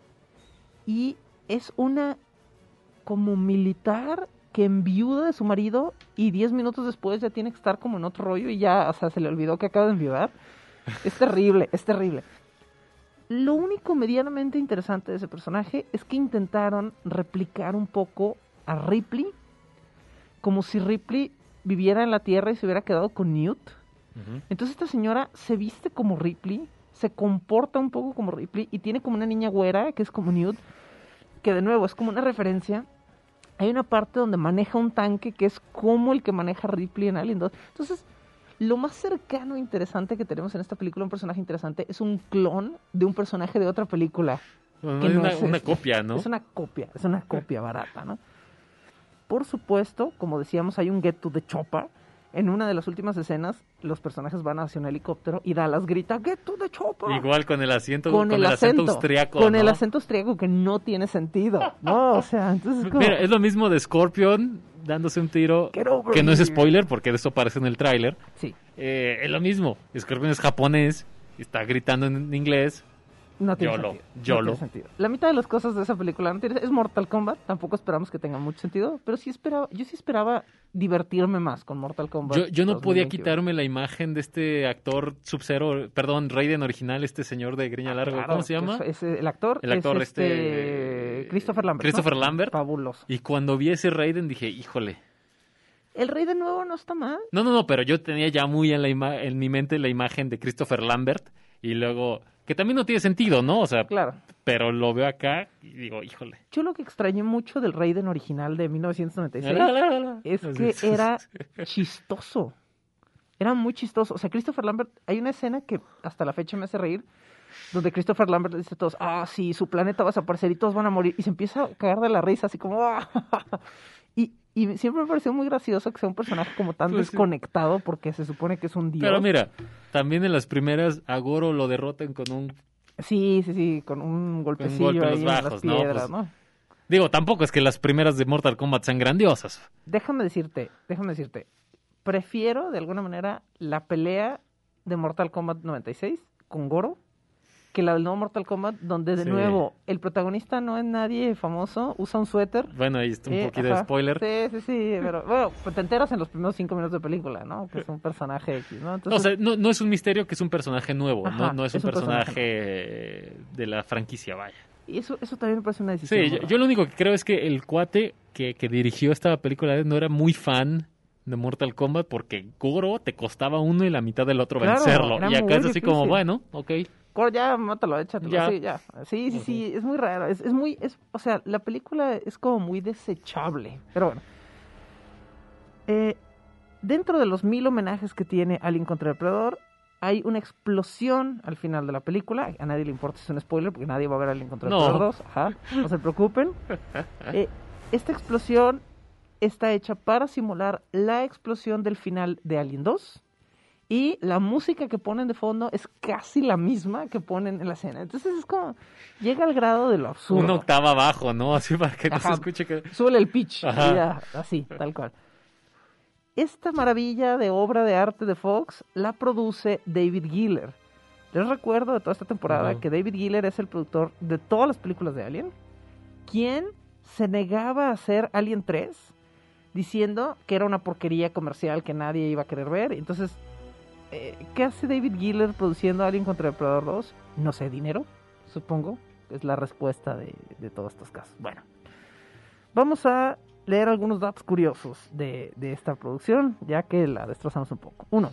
Y es una como militar que enviuda de su marido y diez minutos después ya tiene que estar como en otro rollo y ya, o sea, se le olvidó que acaba de enviudar. Es terrible, es terrible. Lo único medianamente interesante de ese personaje es que intentaron replicar un poco a Ripley, como si Ripley viviera en la Tierra y se hubiera quedado con Newt. Ujú. Entonces esta señora se viste como Ripley, se comporta un poco como Ripley y tiene como una niña güera que es como Newt, que de nuevo es como una referencia. Hay una parte donde maneja un tanque que es como el que maneja Ripley en Alien dos. Entonces, lo más cercano e interesante que tenemos en esta película, un personaje interesante, es un clon de un personaje de otra película. Bueno, que es no una, es una este. copia, ¿no? Es una copia, es una copia barata, ¿no? Por supuesto, como decíamos, hay un Get to the Chopper. En una de las últimas escenas, los personajes van hacia un helicóptero y Dallas grita, Get to the Chopper. Igual con el asiento, con, con el, el acento, acento austriaco, Con ¿no? el acento austriaco que no tiene sentido. No, o sea, entonces es como... Mira, es lo mismo de Scorpion dándose un tiro, Get over que no es here. spoiler porque eso aparece en el tráiler. Sí, Eh, es lo mismo. Scorpion es japonés, está gritando en inglés. no tiene YOLO, sentido. No YOLO. tiene sentido. La mitad de las cosas de esa película no tiene... Es Mortal Kombat, tampoco esperamos que tenga mucho sentido, pero sí esperaba... Yo sí esperaba divertirme más con Mortal Kombat. Yo, yo no podía dos mil veintiuno. quitarme la imagen de este actor Sub-Zero, perdón, Raiden original, este señor de greña larga. Claro, ¿Cómo se llama? es- es el actor, El actor es este... este- Christopher Lambert. Christopher ¿no? Lambert. Fabuloso. Y cuando vi ese Raiden dije, híjole. El Rey de Nuevo no está mal. No, no, no, pero yo tenía ya muy en, la ima- en mi mente la imagen de Christopher Lambert y luego, que también no tiene sentido, ¿no? O sea, Claro. pero lo veo acá y digo, híjole. Yo lo que extrañé mucho del Raiden original de mil novecientos noventa y seis es que Sí. era chistoso. Era muy chistoso. O sea, Christopher Lambert, hay una escena que hasta la fecha me hace reír, donde Christopher Lambert dice a todos, ah, sí, su planeta va a desaparecer y todos van a morir. Y se empieza a cagar de la risa, así como, ah. Y, y siempre me pareció muy gracioso que sea un personaje como tan Pues sí. desconectado, porque se supone que es un dios. Pero mira, también en las primeras a Goro lo derrotan con un... Sí, sí, sí, con un golpecillo golpe en ahí los en bajos, las ¿no? piedras, Pues- ¿no? Digo, tampoco es que las primeras de Mortal Kombat sean grandiosas. Déjame decirte, déjame decirte, prefiero de alguna manera la pelea de Mortal Kombat noventa y seis con Goro que la del nuevo Mortal Kombat, donde de Sí. nuevo el protagonista no es nadie famoso, usa un suéter. Bueno, ahí está un Eh, poquito de ajá. spoiler. Sí, sí, sí, pero bueno, pues te enteras en los primeros cinco minutos de película, ¿no? Que es un personaje X, ¿no? No, o Entonces, sea, no, no es un misterio que es un personaje nuevo, Ajá, no, no es, es un un personaje personaje de la franquicia, vaya. y eso, eso también me parece una decisión. Sí, muy yo, rara. yo lo único que creo es que el cuate que, que dirigió esta película no era muy fan de Mortal Kombat porque Goro te costaba uno y la mitad del otro Claro, vencerlo. era Y acá muy es así como, difícil. bueno, ok. Goro, ya, mátalo, échatelo, Ya. sí, ya. Sí, sí, sí, es muy raro, es, es muy, es, o sea, la película es como muy desechable, pero bueno. Eh, dentro de los mil homenajes que tiene Alien contra Depredador, hay una explosión al final de la película. A nadie le importa si es un spoiler, porque nadie va a ver Alien contra No. Depredador dos. Ajá, no se preocupen. Eh, esta explosión está hecha para simular la explosión del final de Alien dos. Y la música que ponen de fondo es casi la misma que ponen en la escena. Entonces es como, llega al grado de lo absurdo. Una octava abajo, ¿no? Así para que no Ajá. se escuche que... Súbele el pitch, Ajá. y ya, así, tal cual. Esta maravilla de obra de arte de Fox la produce David Giller. Les recuerdo de toda esta temporada Ujú. que David Giller es el productor de todas las películas de Alien, quien se negaba a hacer Alien tres, diciendo que era una porquería comercial que nadie iba a querer ver. Entonces, eh, ¿qué hace David Giller produciendo Alien contra Depredador dos? No sé, dinero, supongo, es la respuesta de, de todos estos casos. Bueno, vamos a leer algunos datos curiosos de, de esta producción, ya que la destrozamos un poco. Uno,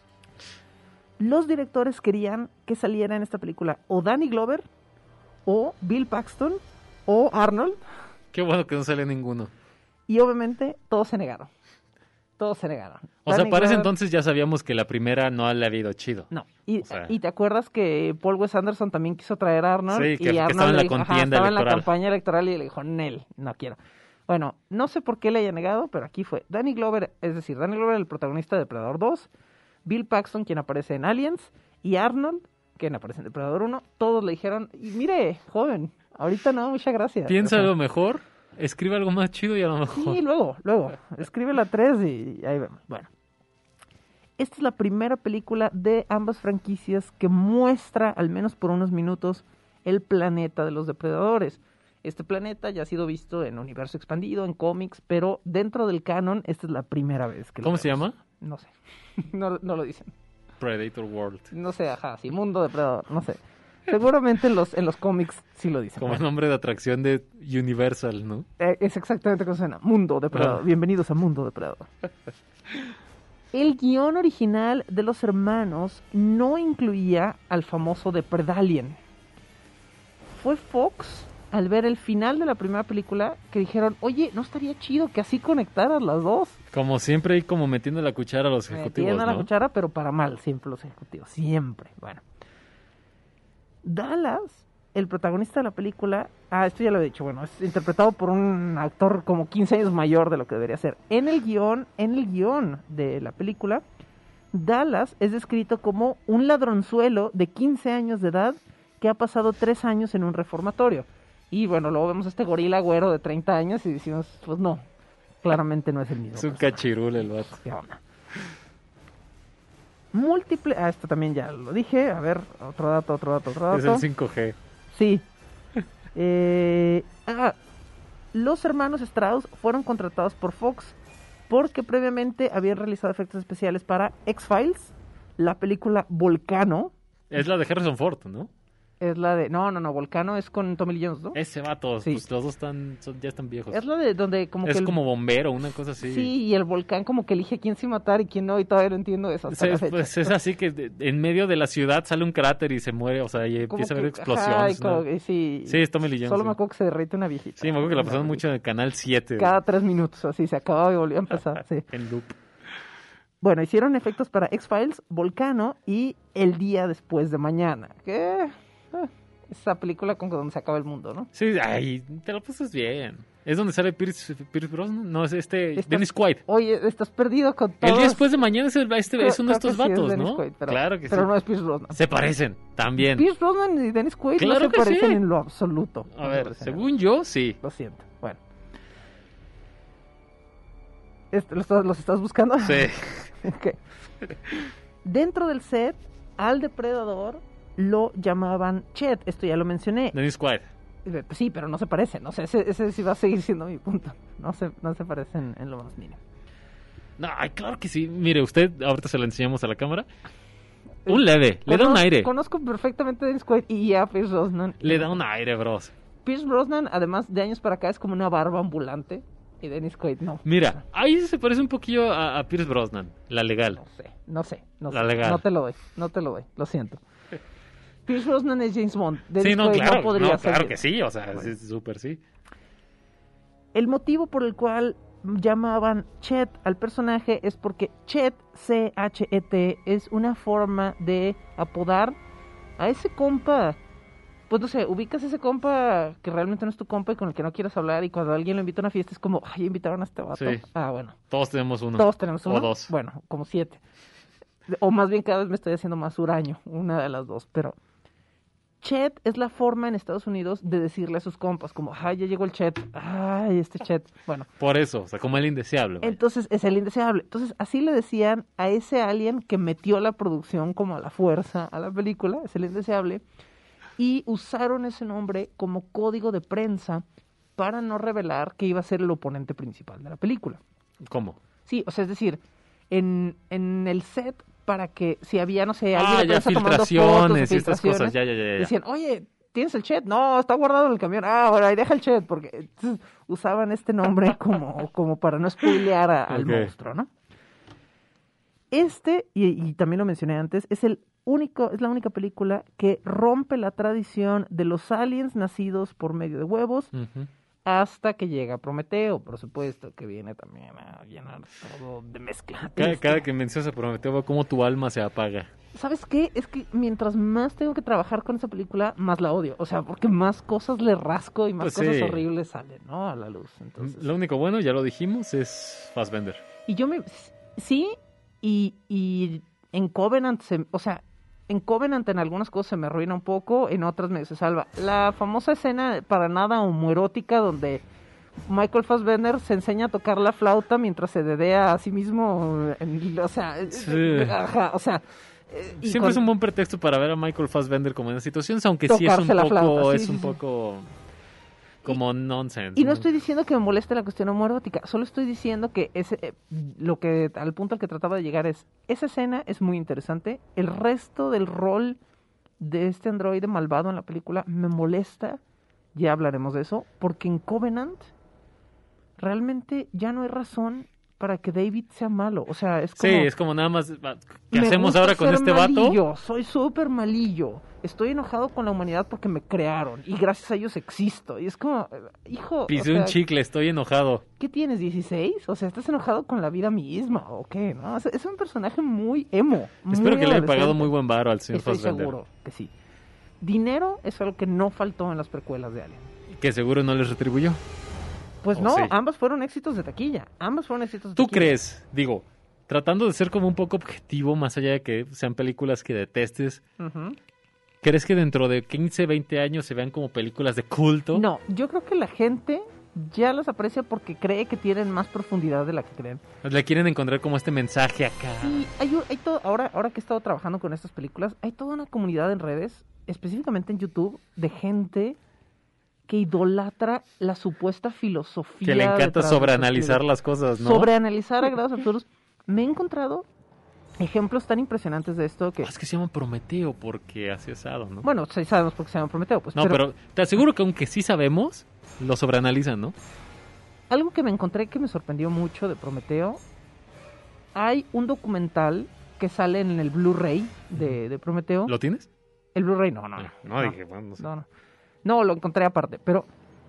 los directores querían que saliera en esta película o Danny Glover, o Bill Paxton, o Arnold, Qué bueno que no sale ninguno. y obviamente todos se negaron. todos se negaron. O sea, Danny para ese Glover- entonces ya sabíamos que la primera no le había ido chido. No, y, O sea- y te acuerdas que Paul Wes Anderson también quiso traer a Arnold. Sí, que- y que Arnold estaba en le la dijo, ajá, contienda estaba en la electoral. campaña electoral y le dijo, Nel, no quiero. Bueno, no sé por qué le haya negado, pero aquí fue. Danny Glover, es decir, Danny Glover, el protagonista de Depredador dos, Bill Paxton, quien aparece en Aliens, y Arnold, quien aparece en Depredador uno, todos le dijeron, y mire, joven, ahorita no, muchas gracias. Piensa O sea, lo mejor, escribe algo más chido y a lo mejor... Sí, luego, luego. Escribe la tres y ahí vemos. Bueno. Esta es la primera película de ambas franquicias que muestra, al menos por unos minutos, el planeta de los depredadores. Este planeta ya ha sido visto en universo expandido, en cómics, pero dentro del canon, esta es la primera vez que lo ¿Cómo se vemos. llama? No sé. No, no lo dicen. Predator World. No sé, ajá, sí, mundo depredador, no sé. Seguramente en los, en los cómics sí lo dicen. Como Bueno. nombre de atracción de Universal, ¿no? Eh, es exactamente como suena. Mundo Depredador. Ah. Bienvenidos a Mundo Depredador. El guión original de los hermanos no incluía al famoso Depredalien. Fue Fox, al ver el final de la primera película, que dijeron, oye, ¿no estaría chido que así conectaras las dos? Como siempre y como metiendo la cuchara a los ejecutivos, Metiendo la ¿no? cuchara, pero para mal, siempre los ejecutivos. Siempre. Bueno. Dallas, el protagonista de la película, ah, esto ya lo he dicho, bueno, es interpretado por un actor como quince años mayor de lo que debería ser. En el guión, en el guión de la película, Dallas es descrito como un ladronzuelo de quince años de edad que ha pasado tres años en un reformatorio. Y bueno, luego vemos a este gorila güero de treinta años y decimos, pues no, claramente no es el mismo. Es un personaje. cachirul el vato. ¿Qué onda? Múltiple, ah, esto también ya lo dije, a ver, otro dato, otro dato, otro dato. Es el cinco G. Sí. Eh, ah, los hermanos Strauss fueron contratados por Fox porque previamente habían realizado efectos especiales para X-Files, la película Volcano. Es la de Harrison Ford, ¿no? Es la de... No, no, no, Volcano es con Tommy Lee Jones, ¿no? Ese vato, Sí. pues los dos están, son- ya están viejos. Es la de donde como Es que... el- como bombero, una cosa así. Sí, y el volcán como que elige quién sí matar y quién no, y todavía no entiendo eso hasta Sí, la fecha. pues es así que de- en medio de la ciudad sale un cráter y se muere, o sea, y Como empieza a haber que- explosiones. ajá, y ¿no? como que sí, Sí, es Tommy Lee Jones, Solo sí. me acuerdo que se derrite una viejita. Sí, me acuerdo que la pasaron Una mucho en el Canal siete. Cada tres minutos, así, se acababa y volvía a empezar, sí. En loop. Bueno, hicieron efectos para X-Files, Volcano y El Día Después de Mañana. Que eh, esa película con donde se acaba el mundo, ¿no? Sí, ay, te lo pasas bien. Es donde sale Pierce, Pierce Brosnan. No, es este. Estás- Dennis Quaid. Oye, estás perdido con todo. El día después de mañana es, el, este, es uno de estos vatos, ¿no? pero, claro que pero sí. no es Pierce Brosnan. Se parecen, también. Pierce Brosnan y Dennis Quaid Claro no se que parecen sí. en lo absoluto. A No se ver, parecen en según yo, sí. Lo siento. Bueno. Este, ¿los, estás- ¿Los estás buscando? Sí. Ok. Dentro del set, al depredador lo llamaban Chet. Esto ya lo mencioné. Dennis Quaid. Eh, Sí, pero no se parecen. No sé, ese, ese sí va a seguir siendo mi punto. No se, no se parecen en lo más mínimo. No, ay, claro que sí. Mire, usted, ahorita se lo enseñamos a la cámara. Un leve, le da un Conozco- aire. Conozco perfectamente a Dennis Quaid y a Pierce Brosnan. Le da un aire, bros. Pierce Brosnan, además de años para acá, es como una barba ambulante. Y Dennis Quaid no. Mira, ahí se parece un poquillo a, a Pierce Brosnan, la legal. No sé, no sé, no La sé. legal. No te lo doy, no te lo doy, lo siento. Pierce Brosnan es James Bond. Dennis Sí, no, Quaid claro, no podría no, ser claro James que sí, o sea, sí, súper sí. El motivo por el cual llamaban Chet al personaje es porque Chet, C H E T, es una forma de apodar a ese compa. Pues no sé, ubicas ese compa que realmente no es tu compa y con el que no quieres hablar, y cuando alguien lo invita a una fiesta es como, ay, invitaron a este vato. Sí. Ah, bueno. Todos tenemos uno. Todos tenemos O uno. dos. Bueno, como siete. O más bien cada vez me estoy haciendo más huraño, una de las dos, pero... Chet es la forma en Estados Unidos de decirle a sus compas, como, ay, ya llegó el Chet, ay, este Chet. Bueno, Por eso, o sea, como el indeseable. vaya. entonces es el indeseable. Entonces así le decían a ese alien que metió la producción como a la fuerza a la película, es el indeseable, y usaron ese nombre como código de prensa para no revelar que iba a ser el oponente principal de la película. ¿Cómo? Sí, o sea, es decir, en, en el set, para que si había, no sé, Ah, alguien de ya, prensa tomando fotos o filtraciones y estas filtraciones, cosas, ya, ya, ya, ya. decían, oye, ¿tienes el chat? No, está guardado en el camión. Ah, ahora ahí deja el chat, porque entonces, usaban este nombre como, como para no spoilear a- al Ok. monstruo, ¿no? Este, y, y también lo mencioné antes, es el único, es la única película que rompe la tradición de los aliens nacidos por medio de huevos, Ujú. hasta que llega Prometeo, por supuesto, que viene también a llenar todo de mezcla. Cada, Este, cada que mencionas a Prometeo, veo cómo tu alma se apaga. ¿Sabes qué? Es que mientras más tengo que trabajar con esa película, más la odio. O sea, porque más cosas le rasco y más Pues cosas sí. horribles salen, ¿no? A la luz. Entonces... Lo único bueno, ya lo dijimos, es Fassbender. Y yo me... Sí, y, y en Covenant, se, o sea, en Covenant en algunas cosas se me arruina un poco, en otras me se salva. La famosa escena para nada homoerótica donde Michael Fassbender se enseña a tocar la flauta mientras se dedea a sí mismo, en- o sea, Sí. ajá, o sea... eh, y Siempre con- es un buen pretexto para ver a Michael Fassbender como en esas situaciones, aunque sí es un Tocarse la poco, flauta, sí, es sí, un sí. poco como nonsense. Y no estoy diciendo que me moleste la cuestión homoerótica, solo estoy diciendo que ese, eh, lo que al punto al que trataba de llegar es, esa escena es muy interesante, el resto del rol de este androide malvado en la película me molesta, ya hablaremos de eso, porque en Covenant realmente ya no hay razón para que David sea malo, o sea, es como... Sí, es como nada más, ¿qué me hacemos gusta ahora con ser este vato? malillo, soy súper malillo. Estoy enojado con la humanidad porque me crearon y gracias a ellos existo. Y es como, eh, hijo, o Pisé sea, un chicle, estoy enojado. ¿qué tienes, dieciséis? O sea, ¿estás enojado con la vida misma o qué? ¿No? O sea, es un personaje muy emo. Espero muy que le haya pagado adolescente. muy buen varo al señor Estoy Fassbender. seguro que sí. Dinero es algo que no faltó en las precuelas de Alien. Que seguro no les retribuyó. Pues Oh, no, sí. ambas fueron éxitos de taquilla. Ambas fueron éxitos de ¿Tú taquilla. crees, digo, tratando de ser como un poco objetivo, más allá de que sean películas que detestes, Ujú. ¿crees que dentro de quince, veinte años se vean como películas de culto? No, yo creo que la gente ya las aprecia porque cree que tienen más profundidad de la que creen. Le quieren encontrar como este mensaje acá. Sí, hay, un- hay todo, ahora, ahora que he estado trabajando con estas películas, hay toda una comunidad en redes, específicamente en YouTube, de gente que idolatra la supuesta filosofía. Que le encanta detrás de sobreanalizar estas las cosas, ¿no? películas. Sobreanalizar a grados absurdos. Me he encontrado ejemplos tan impresionantes de esto que... Ah, es que se llama Prometeo porque así asado, ¿no? Bueno, sí sabemos por qué se llama Prometeo, pues. no, pero... te aseguro que aunque sí sabemos, lo sobreanalizan, ¿no? Algo que me encontré que me sorprendió mucho de Prometeo, hay un documental que sale en el Blu-ray de, de Prometeo. ¿Lo tienes? El Blu-ray no, no, no. Ah, no, dije, bueno, no sé. No, no. No, lo encontré aparte, pero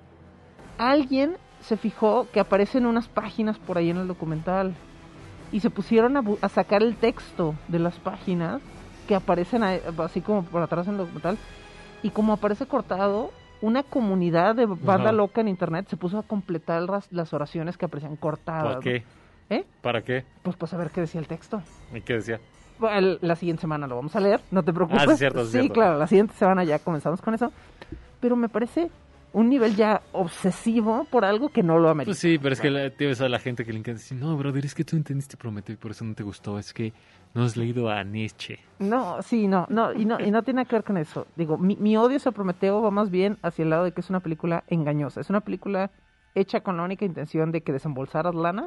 alguien se fijó que aparecen unas páginas por ahí en el documental y se pusieron a, bu- a sacar el texto de las páginas que aparecen ahí, así como por atrás en el documental, y como aparece cortado, una comunidad de banda Ajá. loca en internet se puso a completar las, las oraciones que aparecían cortadas. ¿Para ¿no? qué? ¿Eh? ¿Para qué? Pues para saber qué decía el texto. ¿Y qué decía? Bueno, la siguiente semana lo vamos a leer, no te preocupes. Ah, sí, cierto, sí, Sí, cierto. claro, la siguiente semana ya comenzamos con eso. Pero me parece un nivel ya obsesivo por algo que no lo amerita. Pues sí, pero es que la, tienes a la gente que le encanta decir, no, brother, es que tú entendiste Prometeo y por eso no te gustó, es que no has leído a Nietzsche. No, sí, no, no, y no, y no tiene nada que ver con eso. Digo, mi, mi odio hacia Prometeo va más bien hacia el lado de que es una película engañosa. Es una película hecha con la única intención de que desembolsaras lana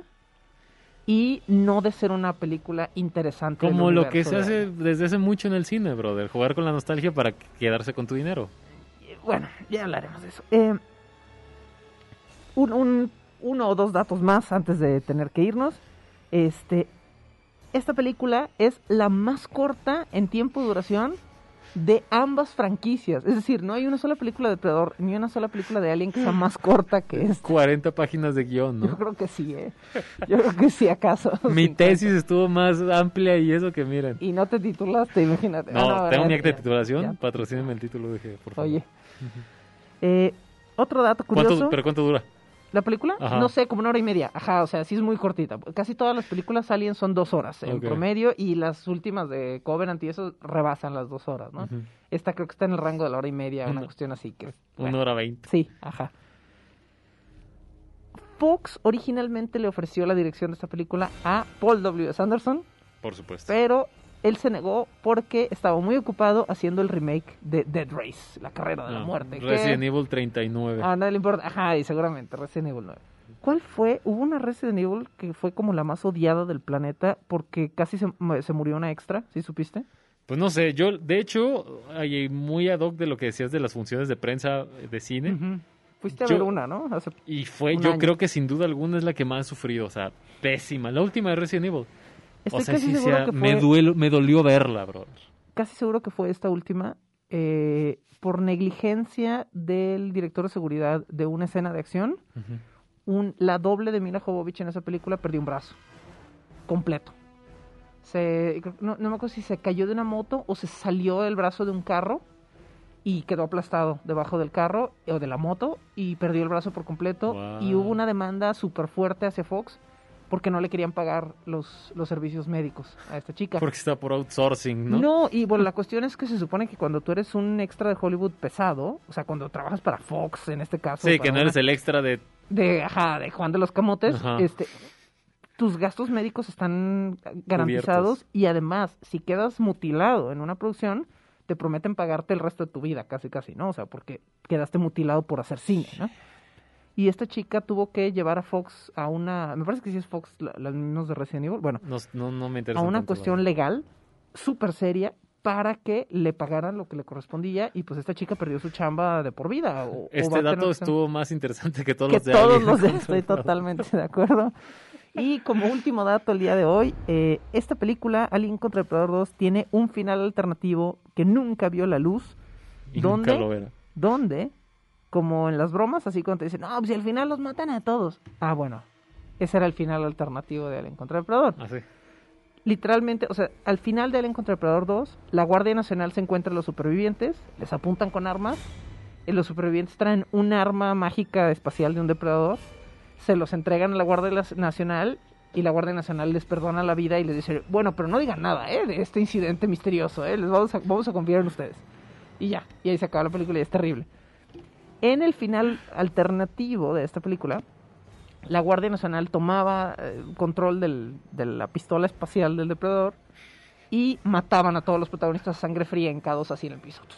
y no de ser una película interesante. del Como lo que universo se de hace Alien. desde hace mucho en el cine, brother, jugar con la nostalgia para quedarse con tu dinero. Bueno, ya hablaremos de eso. Eh, un, un- uno o dos datos más antes de tener que irnos. Este, esta película es la más corta en tiempo de duración de ambas franquicias. Es decir, no hay una sola película de Depredador ni una sola película de Alien que sea más corta que esta. cuarenta páginas de guión, Yo ¿no? creo que sí, ¿eh? Yo creo que sí, acaso. Mi cincuenta. tesis estuvo más amplia y eso que miren. Y no te titulaste, imagínate. No, Ah, tengo ya, mi acta de ya, titulación, ya. patrocínenme el título, dije, por favor. Oye. Eh, otro dato curioso. ¿Cuánto, ¿Pero cuánto dura? ¿La película? Ajá. No sé, como una hora y media. Ajá, o sea, sí es muy cortita. Casi todas las películas Alien son dos horas en Ok. promedio y las últimas de Covenant y eso rebasan las dos horas, ¿no? Ujú. Esta creo que está en el rango de la hora y media, una Una- cuestión así que... Una bueno, hora veinte. sí, ajá. Fox originalmente le ofreció la dirección de esta película a Paul W S. Anderson, Por supuesto. pero él se negó porque estaba muy ocupado haciendo el remake de Dead Race, la carrera de la Ah, muerte. que- Resident Evil treinta y nueve. Ah, no le importa. Ajá, y seguramente Resident Evil nueve. ¿Cuál fue? Hubo una Resident Evil que fue como la más odiada del planeta porque casi se, se murió una extra, ¿sí supiste? Pues no sé, yo, de hecho, hay muy ad hoc de lo que decías de las funciones de prensa de cine. Ujú. Fuiste a Yo- ver una, ¿no? Hace- Y fue, Un yo año. creo que sin duda alguna es la que más he sufrido, o sea, pésima. La última de Resident Evil. Estoy o sea, casi sí, seguro sea, que fue, me, duelo, me dolió verla, bro. casi seguro que fue esta última eh, por negligencia del director de seguridad de una escena de acción, Ujú. un, la doble de Mila Jovovich en esa película perdió un brazo completo. Se, no, no me acuerdo si se cayó de una moto o se salió del brazo de un carro y quedó aplastado debajo del carro o de la moto y perdió el brazo por completo. Wow. Y hubo una demanda súper fuerte hacia Fox porque no le querían pagar los, los servicios médicos a esta chica. Porque está por outsourcing, ¿no? No, y bueno, la cuestión es que se supone que cuando tú eres un extra de Hollywood pesado, o sea, cuando trabajas para Fox, en este caso... Sí, para que no una- eres el extra de... de, ajá, de Juan de los Camotes, Ajá. este, tus gastos médicos están garantizados. Cubiertos. Y además, si quedas mutilado en una producción, te prometen pagarte el resto de tu vida, casi casi, ¿no? O sea, porque quedaste mutilado por hacer cine, ¿no? Y esta chica tuvo que llevar a Fox a una, me parece que sí es Fox, la- las mismas de Resident Evil, bueno, No, no, no me interesa a una tanto, cuestión la legal súper seria para que le pagaran lo que le correspondía y pues esta chica perdió su chamba de por vida. O, o va Este a tener dato que- estuvo más interesante que todos que los de todos Alien los de contra estoy Predator. totalmente de acuerdo. Y como último dato el día de hoy, eh, esta película, Alien contra el Predador dos, tiene un final alternativo que nunca vio la luz, Y ¿Dónde? nunca lo verá. donde, como en las bromas, así cuando te dicen, no, pues si al final los matan a todos. Ah, bueno, ese era el final alternativo de Alien contra el Predador. Así. Literalmente, o sea, al final de Alien contra el Predador dos, la Guardia Nacional se encuentra a los supervivientes, les apuntan con armas, y los supervivientes traen un arma mágica espacial de un depredador, se los entregan a la Guardia Las- Nacional y la Guardia Nacional les perdona la vida y les dice, bueno, pero no digan nada, ¿eh? De este incidente misterioso, ¿eh? Les vamos a, vamos a confiar en ustedes. Y ya, y ahí se acaba la película y es terrible. En el final alternativo de esta película, la Guardia Nacional tomaba eh, control del, de la pistola espacial del depredador y mataban a todos los protagonistas a sangre fría hincados así en el piso.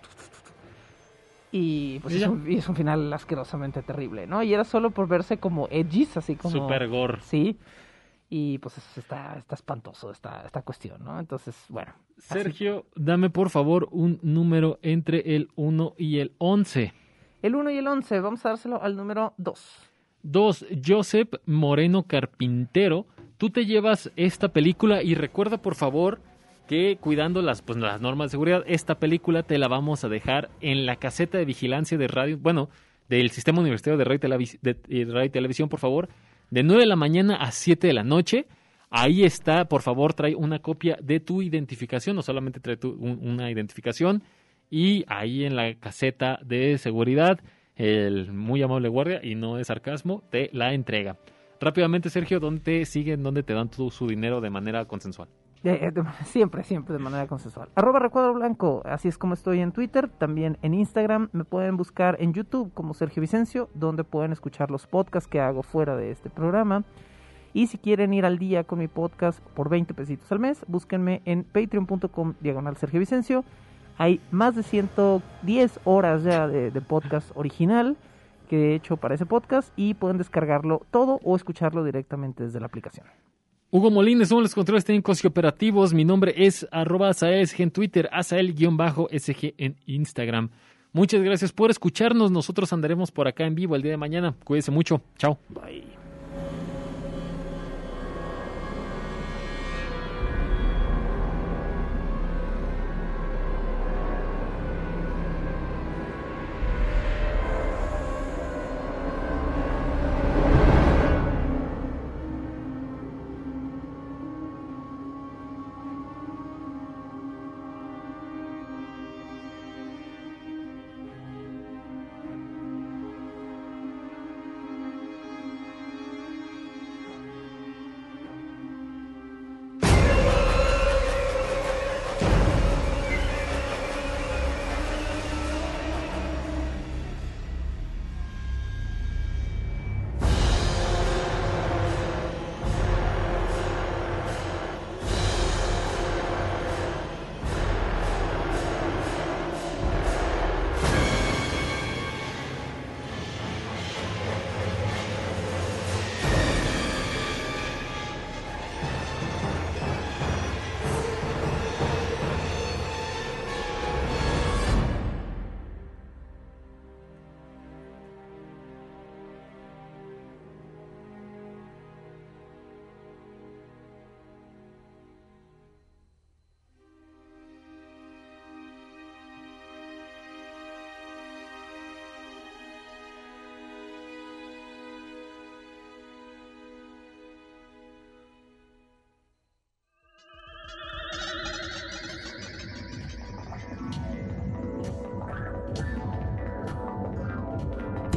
Y pues Y es ya. un, y es un final asquerosamente terrible, ¿no? Y era solo por verse como edgys, así como... Super gore. Sí. Y pues es- está, está espantoso esta, esta cuestión, ¿no? Entonces, bueno. así. Sergio, dame por favor un número entre el uno y el once. El uno y el once, vamos a dárselo al número dos. Dos, Joseph Moreno Carpintero. Tú te llevas esta película y recuerda por favor que cuidando las, pues, las normas de seguridad, esta película te la vamos a dejar en la caseta de vigilancia de radio, bueno, del Sistema Universitario de Radio y Televis- de- de Radio y Televisión, por favor, de nueve de la mañana a siete de la noche. Ahí está, por favor, trae una copia de tu identificación, no solamente trae tu- un- una identificación, y ahí en la caseta de seguridad, el muy amable guardia, y no es sarcasmo, te la entrega. Rápidamente, Sergio, ¿dónde te siguen, dónde te dan tu, su dinero de manera consensual? De- de- siempre, siempre de manera consensual. Arroba Recuadro Blanco, así es como estoy en Twitter, también en Instagram. Me pueden buscar en YouTube como Sergio Vicencio, donde pueden escuchar los podcasts que hago fuera de este programa. Y si quieren ir al día con mi podcast por veinte pesitos al mes, búsquenme en patreon.com diagonal Sergio Vicencio. Hay más de ciento diez horas ya de, de podcast original que he hecho para ese podcast y pueden descargarlo todo o escucharlo directamente desde la aplicación. Hugo Molines, somos los controles técnicos y operativos. Mi nombre es arroba asaelsg en Twitter, asael-sg en Instagram. Muchas gracias por escucharnos. Nosotros andaremos por acá en vivo el día de mañana. Cuídense mucho. Chao. Bye.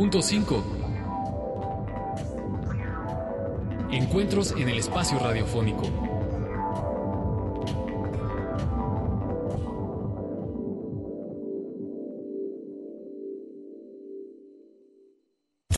Punto cinco. Encuentros en el espacio radiofónico.